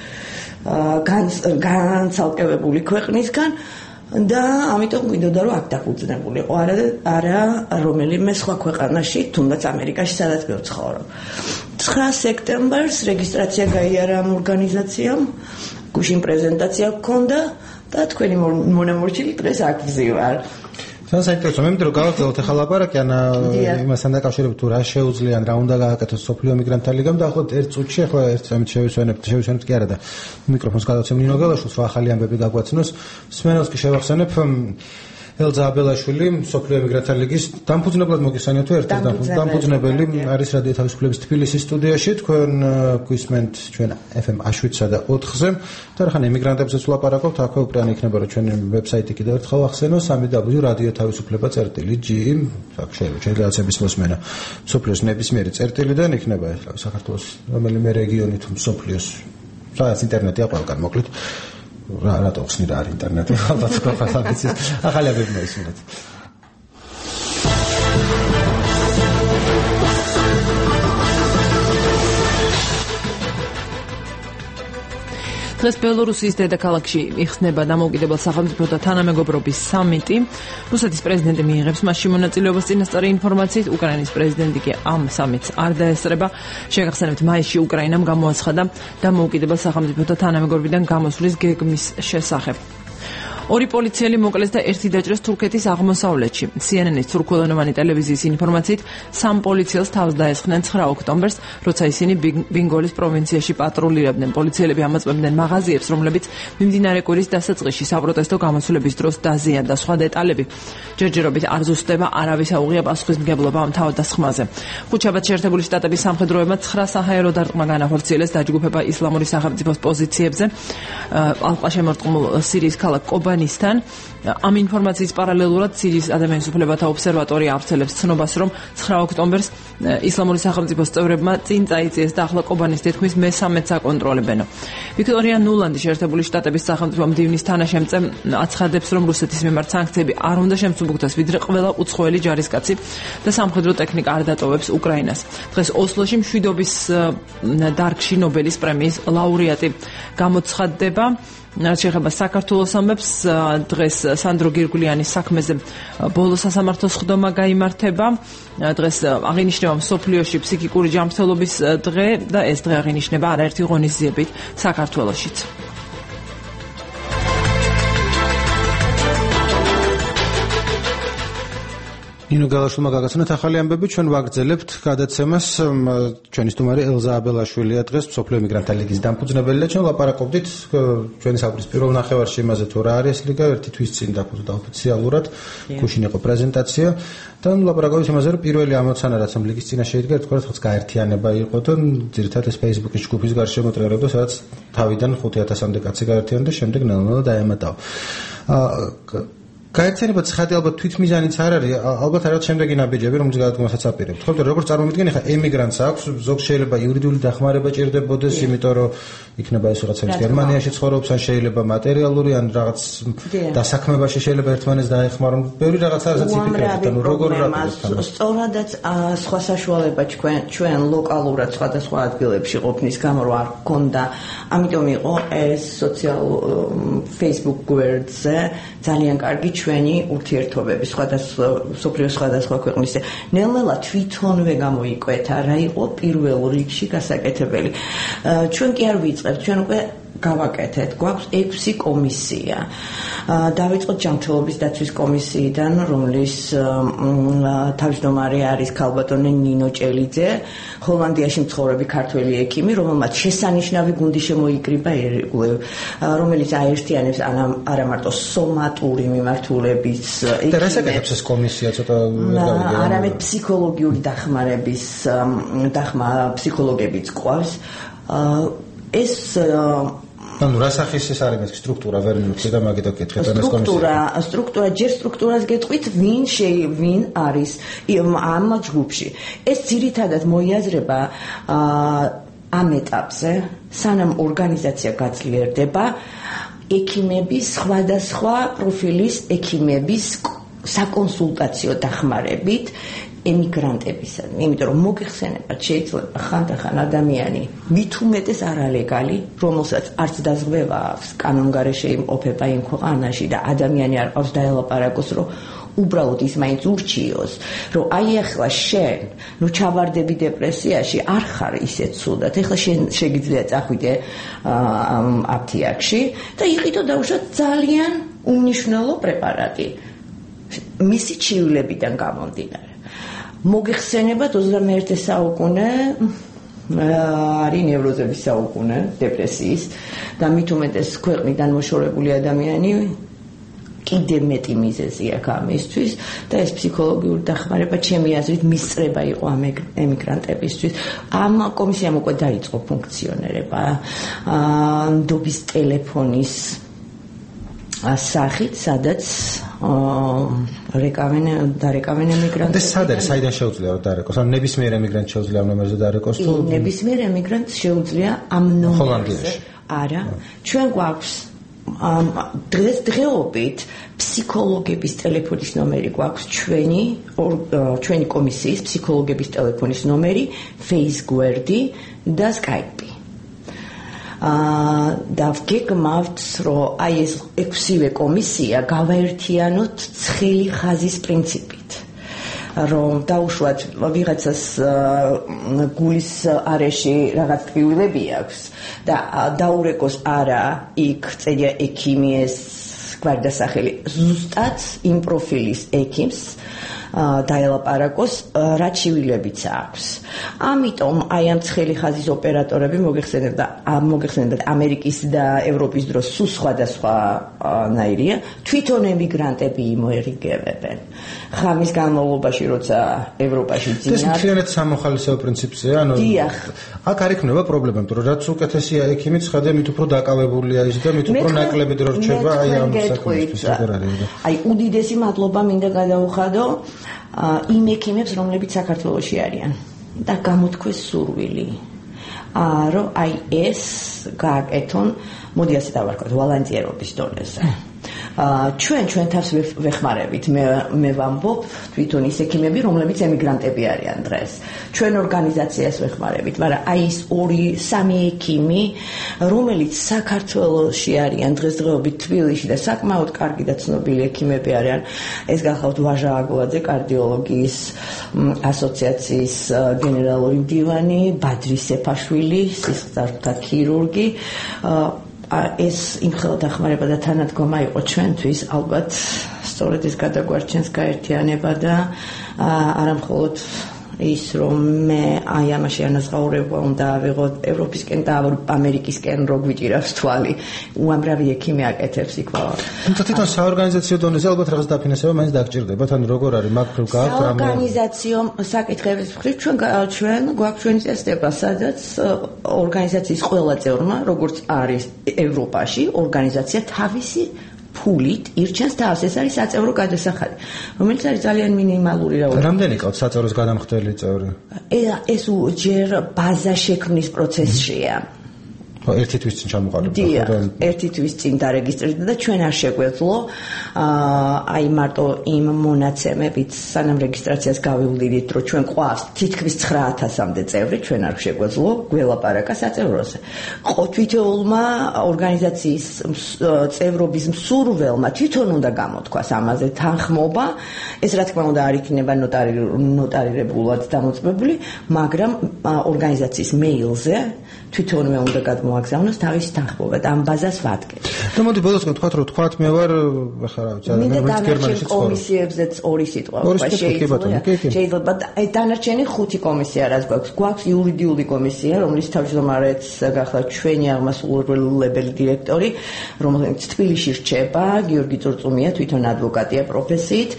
განცალკევებული ქვეყნისგან და ამიტომ გვინდოდა რომ აქ დაფუძნებულიყო, არა რომელიმე სხვა ქვეყანაში, თუნდაც ამერიკაში, სადაც მე ვცხოვრობ. 9 სექტემბერს რეგისტრაცია გაიარა ამ ორგანიზაციამ, გუშინ პრეზენტაცია გქონდა და თქვენი მონამორჩილი დღეს აქ ვზივარ. თან საინტერესო მე მითხრა გავაგზავნოთ ახლა ლაპარაკი ან იმასთან დაკავშირებით თუ რა შეუძლია ან რა უნდა გააკეთოს სოფლიო ემიგრანტთა ლიგამ და ახლა ერთ წუთში ახლა ერთ სამით შევისვენებთ კი არა და მიკროფონს გადავცემ ნინო გელაშვილს რომ ახალი ამბები გაგვაცნოს. მსმენელს კი შევახსენებ ელზა აბელაშვილი, მსოფლიო ემიგრანტთა ლიგის დამფუძნებლად მოგესალმებით ერთ-ერთ დამფუძნებელი არის რადიო თავისუფლების თბილისის სტუდიაში. თქვენ გვისმენთ ჩვენ FM აშვიდსა და 4-ზე. და რახან ემიგრანტებზეც ვლაპარაკობთ, აქვე უკრაინ იქნება რომ ჩვენი ვებსაიტი კიდევ ერთხელ ახსენო www.radiotavisufleba.gt. აქ შეიძლება შეიძლება მოსმენა მსოფლიოს ნებისმიერი წერტილიდან იქნება ახლა საქართველოს რომელიმე რეგიონი თუ მსოფლიოს სადაც ინტერნეტია ყველგან მოკლედ რატო ხსნი რა არის ინტერნეტი ალბათ ყველა ვიცით ახალები მოისმინეთ დღეს ბელორუსიის დედაქალაქში იხსნება დამოუკიდებელ სახელმწიფოთა თანამეგობრობის სამიტი. რუსეთის პრეზიდენტი მიიღებს მასში მონაწილეობას წინასწარი ინფორმაციით, უკრაინის პრეზიდენტი კი ამ სამიტს არ დაესწრება. შეგახსენებთ, მაისში უკრაინამ გამოაცხადა დამოუკიდებელ სახელმწიფოთა თანამეგობრობიდან გამოსვლის გეგმის შესახებ. ორი პოლიციელი მოკლეს და ერთი დაჭრეს თურქეთის აღმოსავლეთში. CNN-ის თურქულენოვანი ტელევიზიის ინფორმაციით, სამ პოლიციელს თავს დაესხნენ 9 ოქტომბერს, როცა ისინი ბინგოლის პროვინციაში პატრულირებდნენ. პოლიციელები ამოწმებდნენ მაღაზიებს, რომლებიც მიმდინარე კვირის დასაწყისში საპროტესტო გამოსვლების დროს დაზიანდა. სხვა დეტალები ჯერჯერობით არ ზუსტდება, არავის აუღია პასუხისმგებლობა ამ თავდასხმაზე. ხუთშაბათს შეერთებული შტატების სამხედროებმა 9 საჰაერო დარტყმა განახორციელეს დაჯგუფება ისლამური სახელმწიფოს პოზიციებზე. ალყა შემორტყმულ სირიის ქალაქ კობანისთან. ამ ინფორმაციის პარალელურად სირიის ადამიანის უფლებათა ობსერვატორია ავრცელებს ცნობას, რომ 9 ოქტომბერს ისლამური სახელმწიფოს წევრებმა წინ წაიწიეს და ახლა კობანის თითქმის მე-13-ს აკონტროლებენო. ვიქტორია ნულანდი შეერთებული შტატების სახელმწიფო მდივნის თანაშემწე აცხადებს, რომ რუსეთის მიმართ სანქციები არ უნდა შემსუბუქდეს, ვიდრე ყველა უცხოელი ჯარისკაცი და სამხედრო ტექნიკა არ დატოვებს უკრაინას. დღეს ოსლოში მშვიდობის დარგში ნობელის პრემიის ლაურეატი გამოცხადდება. შეეხება საქართველოს ამბებს, დღეს სანდრო გირგულიანის საქმეზე ბოლო სასამართლო სხდომა გაიმართება. დღეს აღინიშნება მსოფლიოში ფსიქიკური ჯანმრთელობის დღე და ეს დღე აღინიშნება არაერთი ღონისძიებით საქართველოშიც. ნინო გალაშვილმა გაგაცნოთ ახალი ამბები, ჩვენ ვაგრძელებთ გადაცემას. ჩვენი სტუმარი ელზა აბელაშვილია დღეს მსოფლიო ემიგრანტთა ლიგის დამფუძნებელი და ჩვენ ლაპარაკობდით ჩვენი საუბრის პირველ ნახევარში იმაზე თუ რა არის ლიგა, ერთი თვის წინ დაფუძნდა ოფიციალურად, გუშინ იყო პრეზენტაცია და ლაპარაკობდით იმაზე, რომ პირველი ამოცანა რაც ამ ლიგის წინაშე იდგა, თქვა რაღაც გაერთიანება იყო და ძირითადად ეს Facebook-ის ჯგუფის გარშემო ტრიალებდა, სადაც თავიდან 5000-მდე კაცი გაერთიანდა და შემდეგ ნელ-ნელა დაემატა. გაერთიანება ცხადი ალბათ თვითმიზანიც არ არის, ალბათ არის შემდეგი ნაბიჯები, რომელიც გადადგმასაც აპირებთ. ხო, როგორც წარმოვიდგენ, ხა ემიგრანტს აქვს, ზოგ შეიძლება იურიდიული დახმარება ჭირდებოდეს, იმიტომ რომ იქნება ეს რაღაცა გერმანიაში ცხოვრობს, ან შეიძლება მატერიალური, ან რაღაც დასაქმებაში შეიძლება ერთმანეთს დაეხმარონ. ბევრი რაღაცა არის იფიქრებთ, ანუ როგორ რაკეთებთ. სწორადაც სხვა საშუალება ჩვენ ლოკალურად სხვადასხვა ადგილებში ყოფნის გამო არ გქონდა, ამიტომ იყო ეს Facebook გვერდზე ძალიან კარგი ჩვენი ურთიერთობები სოფლიოს სხვადასხვა ქვეყნის. ნელ-ნელა თვითონვე გამოიკვეთა რა იყო პირველ რიგში გასაკეთებელი. ჩვენ კი არ ვიწყებთ, ჩვენ უკვე გავაკეთეთ. გვაქვს 6 კომისია. დავიწყოთ ჯანმრთელობის დაცვის კომისიიდან, რომლის თავმჯდომარე არის ქალბატონი ნინო ჭელიძე, ჰოლანდიაში მცხოვრები ქართველი ექიმი, რომელმაც შესანიშნავი გუნდი შემოიკრიბა ერგულევ, რომელიც აერთიანებს არა მარტო სომატური მიმართულების და რასაკეთებს ეს კომისია ცოტა არამედ ფსიქოლოგიური დახმარების დახმა ფსიქოლოგებიც ყავს. ეს ანუ რა სახის ეს არის მეთქი სტრუქტურა ვერ მივხვდი და მაგითო კითხეთ ამ ეს კომისია. სტრუქტურა ჯერ სტრუქტურას გეტყვით ვინ არის ამ ჯგუფში. ეს ძირითადად მოიაზრება ამ ეტაპზე, სანამ ორგანიზაცია გაძლიერდება, ექიმების სხვადასხვა პროფილის ექიმების საკონსულტაციო დახმარებით ემიგრანტებისა, იმიტომ რომ მოგეხსენებათ შეიძლება ხანდახან ადამიანი მით უმეტეს არალეგალი, რომელსაც არც დაზღვევა აქვს კანონგარეშე იმყოფება იმ ქვეყანაში და ადამიანი არ ყავს დაელაპარაკოს, რომ უბრალოდ ის მაინც ურჩიოს, რომ აი ახლა შენ ჩავარდები დეპრესიაში, არ ხარ ისე ცუდად, ახლა შენ შეგიძლია წახვიდე აფთიაქში და იყიდო დაუშვათ ძალიან უმნიშვნელო პრეპარატი მისი ჩივლებიდან გამომდინარე. მოგეხსენებათ 21 საუკუნე არის ნევროზების საუკუნე, დეპრესიის და მით უმეტეს ქვეყნიდან მოშორებული ადამიანი კიდე მეტი მიზეზი აქვს ამისთვის და ეს ფსიქოლოგიური დახმარება ჩემი აზრით მისწრება იყო ამ ემიგრანტებისთვის. ამ კომისიამ უკვე დაიწყო ფუნქციონირება ნდობის ტელეფონის სახით, სადაც დარეკავენ ემიგრანტებს. და სად არის, საიდან შეუძლია რომ დარეკოს? ან ნებისმიერ ემიგრანტს შეუძლია ამ ნომერზე დარეკოს თუ ნებისმიერ ემიგრანტს შეუძლია ამ ნომერზე? არა, ჩვენ გვაქვს დღესდღეობით ფსიქოლოგების ტელეფონის ნომერი გვაქვს ჩვენი კომისიის ფსიქოლოგების ტელეფონის ნომერი, face გვერდი და Skype. და ვგეგმავთ, რომ აი ეს 6-ვე კომისია გავაერთიანოთ ცხელი ხაზის პრინციპით. რომ დაუშვათ ვიღაცას გულის არეში რაღაც ტკივილები აქვს და დაურეკოს არა იქ წედია ექიმის გვარდასახელი, ზუსტად იმ პროფილის ექიმს დაელაპარაკოს, რაც შვილებიც აქვს. ამიტომ აი ამ ცხელი ხაზის ოპერატორები მოგეხსენებათ ამერიკის და ევროპის დროს სულ სხვადასხვა ნაირია, თვითონ ემიგრანტები იმოერიგებენ. ხამის განმავლობაში, როცა ევროპაში ძინავს. ეს მთლიანად სამოხალისეო პრინციპია, ანუ აქ არ იქნება პრობლემა, იმიტომ რომ რაც უკეთესია ექიმი, ცხადია მით უფრო დაკავებულია ის და მით უფრო ნაკლები დრო რჩება აი ამ საქმისთვის. აი უდიდესი მადლობა მინდა გადაუხადო იმ ექიმებს, რომლებიც საქართველოში არიან და გამოთქვეს სურვილი, რომ აი ეს გააკეთონ, მოდი ასე დავარქვათ, ვალანტიერობის დონეზე. ჩვენ თავს ვეხმარებით, მე ვამბობ, თვითონ ის ექიმები, რომლებიც ემიგრანტები არიან დღეს. ჩვენ ორგანიზაციას ვეხმარებით, მაგრამ აი ეს 2-3 ექიმი, რომელიც საქართველოში არიან დღესდღეობით თბილისში და საკმაოდ კარგი და ცნობილი ექიმები არიან, ეს გახლავთ ვაჟა აგულაძე, კარდიოლოგიის ასოციაციის გენერალური მდივანი, ბადრი სეფაშვილი, სისხლძარღვთა ქირურგი, ეს იმხელა დახმარება და თანადგომა იყო ჩვენთვის, ალბათ სწორედ ეს გადაგვარჩენს გაერთიანება და არა მხოლოდ ის, რომ მე აი ამაში ანაზღაურება უნდა ავიღოთ ევროპისკენ და ამერიკისკენ, რო გვიჭირავს თვალი. უამრავი ექიმი აკეთებს იქ. თვითონ საორგანიზაციო დონეზე ალბათ რაღაც დაფინანსება მაინც დაგჭირდებათ, ან როგორ არის, მაგ გაქვთ რამე საორგანიზაციო საკითხების მხრივ ჩვენ გვაქვს ჩვენი წესდება, სადაც ორგანიზაციის ყველა წევრმა, როგორც არის ევროპაში, ორგანიზაცია თავისი ფულით ირჩენს თავს. ეს არის საწევრო გადასახადი, რომელიც არის ძალიან მინიმალური რაოდენობით. რამდენი ყავთ საწევროს გადამხდელი წევრი? ეს ჯერ ბაზა შექმნის პროცესშია. ერთი თვის წინ ჩამოყალიბდა. ერთი თვის წინ დარეგისტრირდა და ჩვენ არ შეგვეძლო აი მარტო იმ მონაცემებით სანამ რეგისტრაციას გავივლიდით, რომ ჩვენ ყავს თითქმის 9000-მდე წევრი, ჩვენ არ შეგვეძლო გველაპარაკა საწევროზე. თითოეულმა ორგანიზაციის წევრობის მსურველმა თვითონ უნდა გამოთქვას ამაზე თანხმობა. ეს რა თქმა უნდა არ იქნება ნოტარირებულად დამოწმებული, მაგრამ ორგანიზაციის მეილზე თვითონვე უნდა გადმოაგზავნოს თავისი თანხმობა და ამ ბაზას ვადგეთ. და მოდი ბოლოსკენ თქვათ მე ვარ ახლა რა ვიცი, მე გერმანიაში კომისიებზეც 2 სიტყვა შეიძლება დანარჩენი 5 კომისია რაც გვაქვს იურიდიული კომისია, რომლის თავმჯდომარეც გახლავთ ჩვენი აღმასრულებელი დირექტორი, რომელიც თბილისში რჩება, გიორგი წურწუმია, თვითონ ადვოკატია პროფესიით.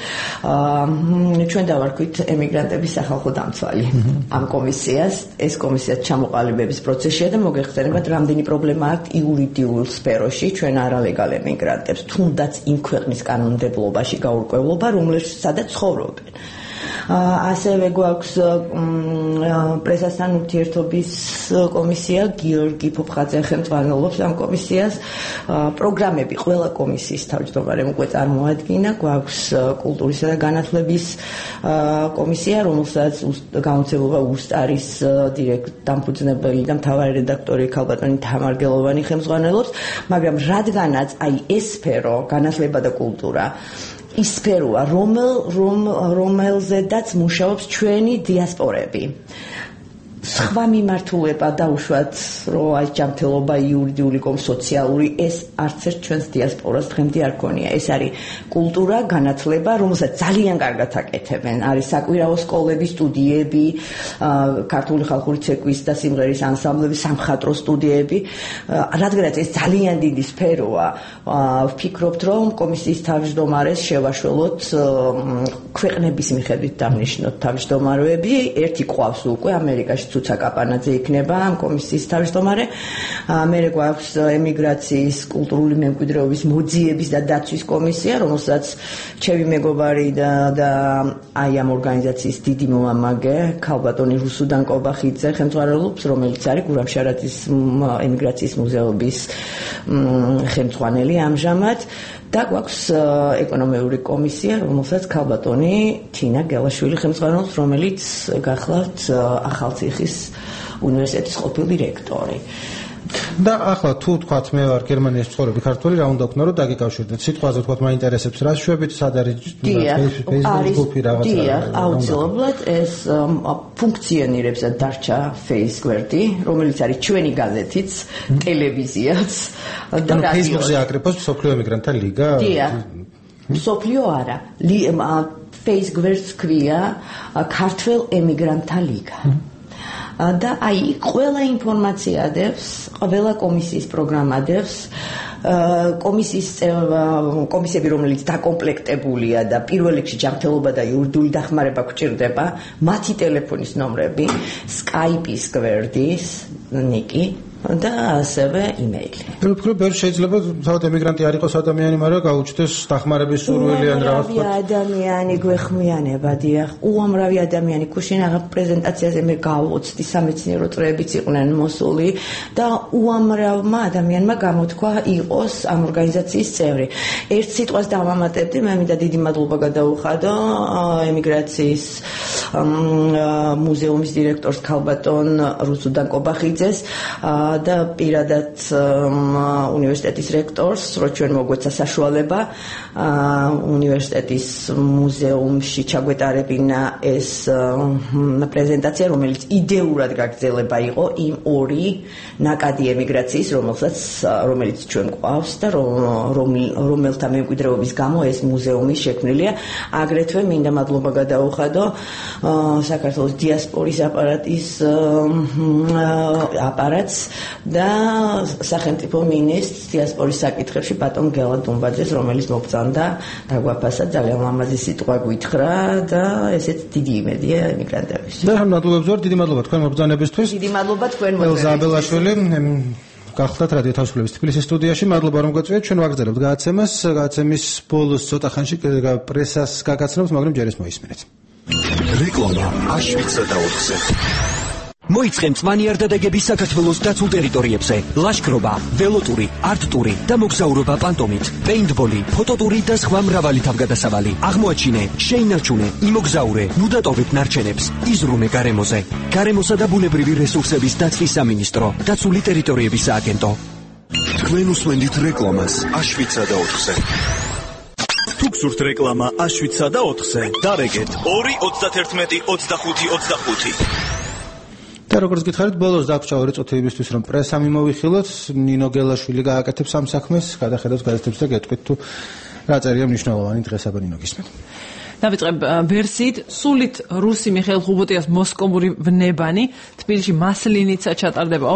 ჩვენ დავარქვით ემიგრანტების სახალხო დამცველი ამ კომისიას. ეს კომისია ჩამოყალიბების პროცესში და მოგეხსენებათ, რამდენი პრობლემა აქვს იურიდიულ სფეროში ჩვენ არალეგალ ემიგრანტებს, თუნდაც იმ ქვეყნის კანონმდებლობაში გაურკვევლობა, სადაც ცხოვრობენ. ასევე გვაქვს პრესასთან ურთიერთობის კომისია, გიორგი ფოფხაძე ხელმძღვანელობს ამ კომისიას. პროგრამები ყველა კომისიის თავმჯდომარემ უკვე წარმოადგინა. გვაქვს კულტურისა და განათლების კომისია, რომელსაც გამოცემლობა უსტარის დამფუძნებელი და მთავარი რედაქტორი ქალბატონი თამარგელოვანი ხელმძღვანელობს, მაგრამ რადგანაც აი ეს სფერო, განათლება და კულტურა ის სფეროა, რომელზედაც მუშაობს ჩვენი დიასპორები. სხვა მიმართულება დაუშვათ რომ აი ჯანმრთელობა იურიდიული სოციალური ეს არც ერთ ჩვენს დიასპორას დღემდე არ ქონია ეს არის კულტურა განათლება რომელსაც ძალიან კარგად აკეთებენ არის საკვირაო სკოლები სტუდიები ქართული ხალხური ცეკვის და სიმღერის ანსამბლები სამხატვრო სტუდიები რადგანაც ეს ძალიან დიდი სფეროა ვფიქრობთ რომ კომისიის თავმჯდომარეს შევაშველოთ ქვეყნების მიხედვით დავნიშნოთ თავმჯდომარეები ერთი ყავს უკვე ამერიკაში ცუცა კაპანაძე იქნება ამ კომისიის თავმჯდომარე. მე გვაქვს ემიგრაციის კულტურული მემკვიდრეობის მოძიების და დაცვის კომისია, რომელსაც ჩემი მეგობარი და აი ამ ორგანიზაციის დიდი მომამაგე ქალბატონი რუსუდან კობახიძე ხელმძღვანელობს, რომელიც არის გურამშარაძის ემიგრაციის მუზეუმის ხელმძღვანელი ამჟამად. და გვაქვს ეკონომიური კომისია, რომელსაც ქალბატონი თინა გელაშვილი ხელმძღვანელობს, რომელიც გახლავთ ახალციხის უნივერსიტეტის ყოფილი რექტორი. და ახლა თუ თქვათ მე ვარ გერმანიაში მცხოვრები ქართველი, რა უნდა ვქნა რომ დაგიკავშირდეთ? სიტყვაზე თქვათ მაინტერესებს რა შვებით, სად არის Facebook გრუპი რაღაცა? დიახ, აუცილებლად ეს ფუნქციონირებს და დარჩა Facebook-ი, რომელიც არის ჩვენი გაზეთიც, ტელევიზიაც და რადიო. Facebook-ზე აკრეფოს მსოფლიო ემიგრანტთა ლიგა? დიახ. მსოფლიო არა. Facebook-ს ქვია ქართველ ემიგრანტთა ლიგა. და აი ყველა ინფორმაცია ადევს, ყველა კომისიის პროგრამა ადევს, კომისიები რომელიც დაკომპლექტებულია და პირველ რიგში ჯანმრთელობა და იურიდიული დახმარება გვჭირდება, მათი ტელეფონის ნომრები, Skype-ის გვერდის ნიკი და ასევე იმეილი. ვფიქრობ, ბევრი შეიძლება თავად ემიგრანტი არ იყოს ადამიანი, მაგრამ გაუჩნდეს დახმარების სურვილი ან რაღაც. ადამიანი გვეხმიანება, დიახ, უამრავი ადამიანი ქუშინ აღარ პრეზენტაციაზე მე გავოცდი სამეცნიერო წრეებიც იყვნენ მოსული და უამრავმა ადამიანმა გამოთქვა იყოს ამ ორგანიზაციის წევრი. ერთ სიტყვას დავამატებდი, მე მინდა დიდი მადლობა გადაუხადო ემიგრაციის მუზეუმის დირექტორს ქალბატონ რუსუდან კობახიძეს და პირადად უნივერსიტეტის რექტორს, რომ ჩვენ მოგვეცა საშუალება უნივერსიტეტის მუზეუმში ჩაგვეტარებინა ეს პრეზენტაცია, რომელიც იდეურად გაგრძელება იყო იმ ორი ნაკადი ემიგრაციის, რომელიც ჩვენ გვყავს და რომელთა მემკვიდრეობის გამო ეს მუზეუმი შექმნილია. აგრეთვე მინდა მადლობა გადაუხადო საქართველოს დიასპორის აპარატს და სახელმწიფო მინისტრს დიასპორის საკითხებში ბატონ გელა დუმბაძეს, რომელიც მოგწონდა დაგვაფასა ძალიან ლამაზი სიტყვა გითხრა და ესეც დიდი იმედია ემიგრანტებისთვის. და მადლობებს ვარ, დიდი მადლობა თქვენ მობრძანებისთვის. დიდი მადლობა თქვენ მოწვევით. ელზა აბელაშვილი გახლავთ რადიო თავისუფლების თბილისის სტუდიაში. მადლობა რომ გაწვიეთ. ჩვენ ვაგრძელებთ გადაცემას. გადაცემის ბოლოს ცოტა ხანში პრესას გაგაცნობთ, მაგრამ ჯერ ეს მოისმინეთ. რეკლამა აშვიცა და 4-ზე. მოიწყე მწვანე არდადეგების საქართველოს დაცულ ტერიტორიებზე. ლაშქრობა, ველოტური, არტტური და მოგზაურობა პანტომით, პეინტბოლი, ფოტოტური და სხვა მრავალი თავგადასავალი. აღმოაჩინე, შეინარჩუნე, იმოგზაურე, ნუ დატოვებ ნარჩენებს, იზრუნე გარემოზე. გარემოსა და ბუნებრივი რესურსების დაცვის სამინისტრო, დაცული ტერიტორიების სააგენტო. თქვენ უსმენთ რეკლამას აშვიცა და 4-ზე. თუ გსურთ რეკლამა აშვიცა და 4-ზე, დარეგეთ 2 31 25 25. და როგორც გითხარით, ბოლოს დაგვრჩა 2 წუთებისთვის რომ პრესა მიმოვიხილოთ, ნინო გელაშვილი გააკეთებს ამ საქმეს, გადახედავთ გაზეთებს და გეტყვით თუ რა წერია მნიშვნელოვანი დღესაბა ნინო გისმენთ. დავიწყებ ვერსიით, სულით რუსი მიხეილ ხუბუტიას მოსკოვური ვნებანი თბილისში მასლინიცა ჩატარდება.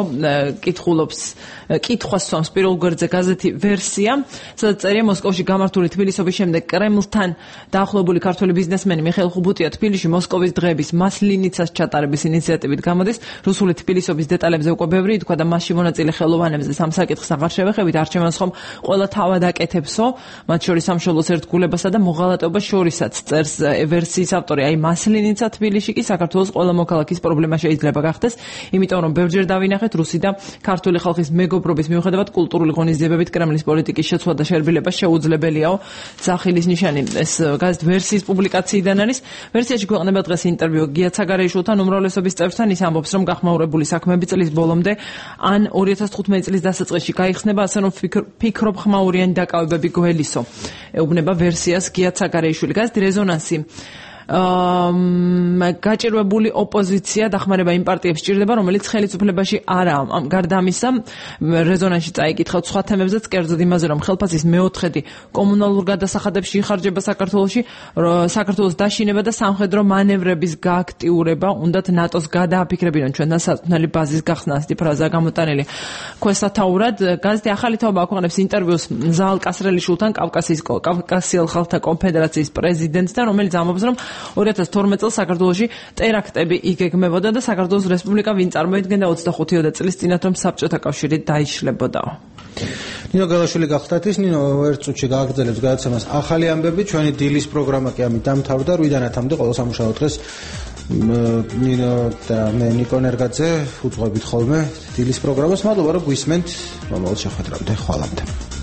კითხვას სვამს პირველ გვერდზე გაზეთი ვერსია, სადაც წერია მოსკოვში გამართული თბილისობის შემდეგ კრემლთან დაახლოებული ქართველი ბიზნესმენი მიხეილ ხუბუტია თბილისში მოსკოვის დღეების მასლინიცას ჩატარების ინიციატივით გამოდის. რუსული თბილისობის დეტალებზე უკვე ბევრი ითქვა და მასში მონაწილე ხელოვანებზე სამ საკითხს აღარ შევეხებით, არჩევანს ხომ ყველა თავად აკეთებსო, მათ შორის სამშობლოს ერთგულებასა და მოღალატეობას შორისაც. წერს ვერსიის ავტორი, აი მასლინიცა თბილისში კი საქართველოს ყველა მოქალაქის პრობლემა შეიძლება გახდეს, იმიტომ რომ ბევრჯერ დავინახეთ რუსი და ქართული ხალხის მეგობრობის მიუხედავად კულტურული ღონისძიებებით კრემლის პოლიტიკის შეცვლა და შერბილება შეუძლებელიაო. ძახილის ნიშანი ეს გაზეთ ვერსიის პუბლიკაციიდან არის. ვერსიაში ქვეყნება დღეს ინტერვიუ გია ცაგარეიშვილთან, უმრავლესობის წევრთან. ის ამბობს, რომ გახმაურებული საქმეები წლის ბოლომდე ან 2015 წლის დასაწყისში გაიხსნება, ასე რომ ფიქრობ ხმაურიანი დაკავებები გველისო. ეუბნება ვერსიას გია ცაგარეიშვილი. გაზეთი რეზონანსი გაჭირვებული ოპოზიცია დახმარება იმ პარტიებს სჭირდება, რომელიც ხელისუფლებაში არაა. გარდა ამისა, რეზონანსში წაიკითხავთ სხვა თემებზეც, კერძოდ იმაზე, რომ ხელფასის მეოთხედი კომუნალურ გადასახადებში იხარჯება საქართველოში, საქართველოს დაშინება და სამხედრო მანევრების გააქტიურება, უნდათ ნატოს გადააფიქრებინონ ჩვენთან საწვრთნელი ბაზის გახსნა, ასეთი ფრაზაა გამოტანილი. ქვესათაურად გაზეთი ახალი თაობა აქვეყნებს ინტერვიუს ზაალ კასრელიშვილთან, კავკასიელ ხალხთა კონფედერაციის პრეზიდენტთან, რომელიც ამბობს, რომ 2012 წელს საქართველოში ტერაქტები იგეგმებოდა და საქართველოს რესპუბლიკა ვინ წარმოიდგენდა 25 წლის წინათ, რომ საბჭოთა კავშირი დაიშლებოდაო. ნინო გალაშვილი გახლდათ ის, ნინო ერთ წუთში გააგრძელებს გადაცემას ახალი ამბები, ჩვენი დილის პროგრამა კი ამით დამთავრდა, 8-დან 10-მდე ყოველ სამუშაო დღეს ნინო და მე ნიკო ნერგაძე უძღვებით ხოლმე დილის პროგრამას. მადლობა რომ გვისმენთ მომავალ შეხვედრამდე. ხვალამდე.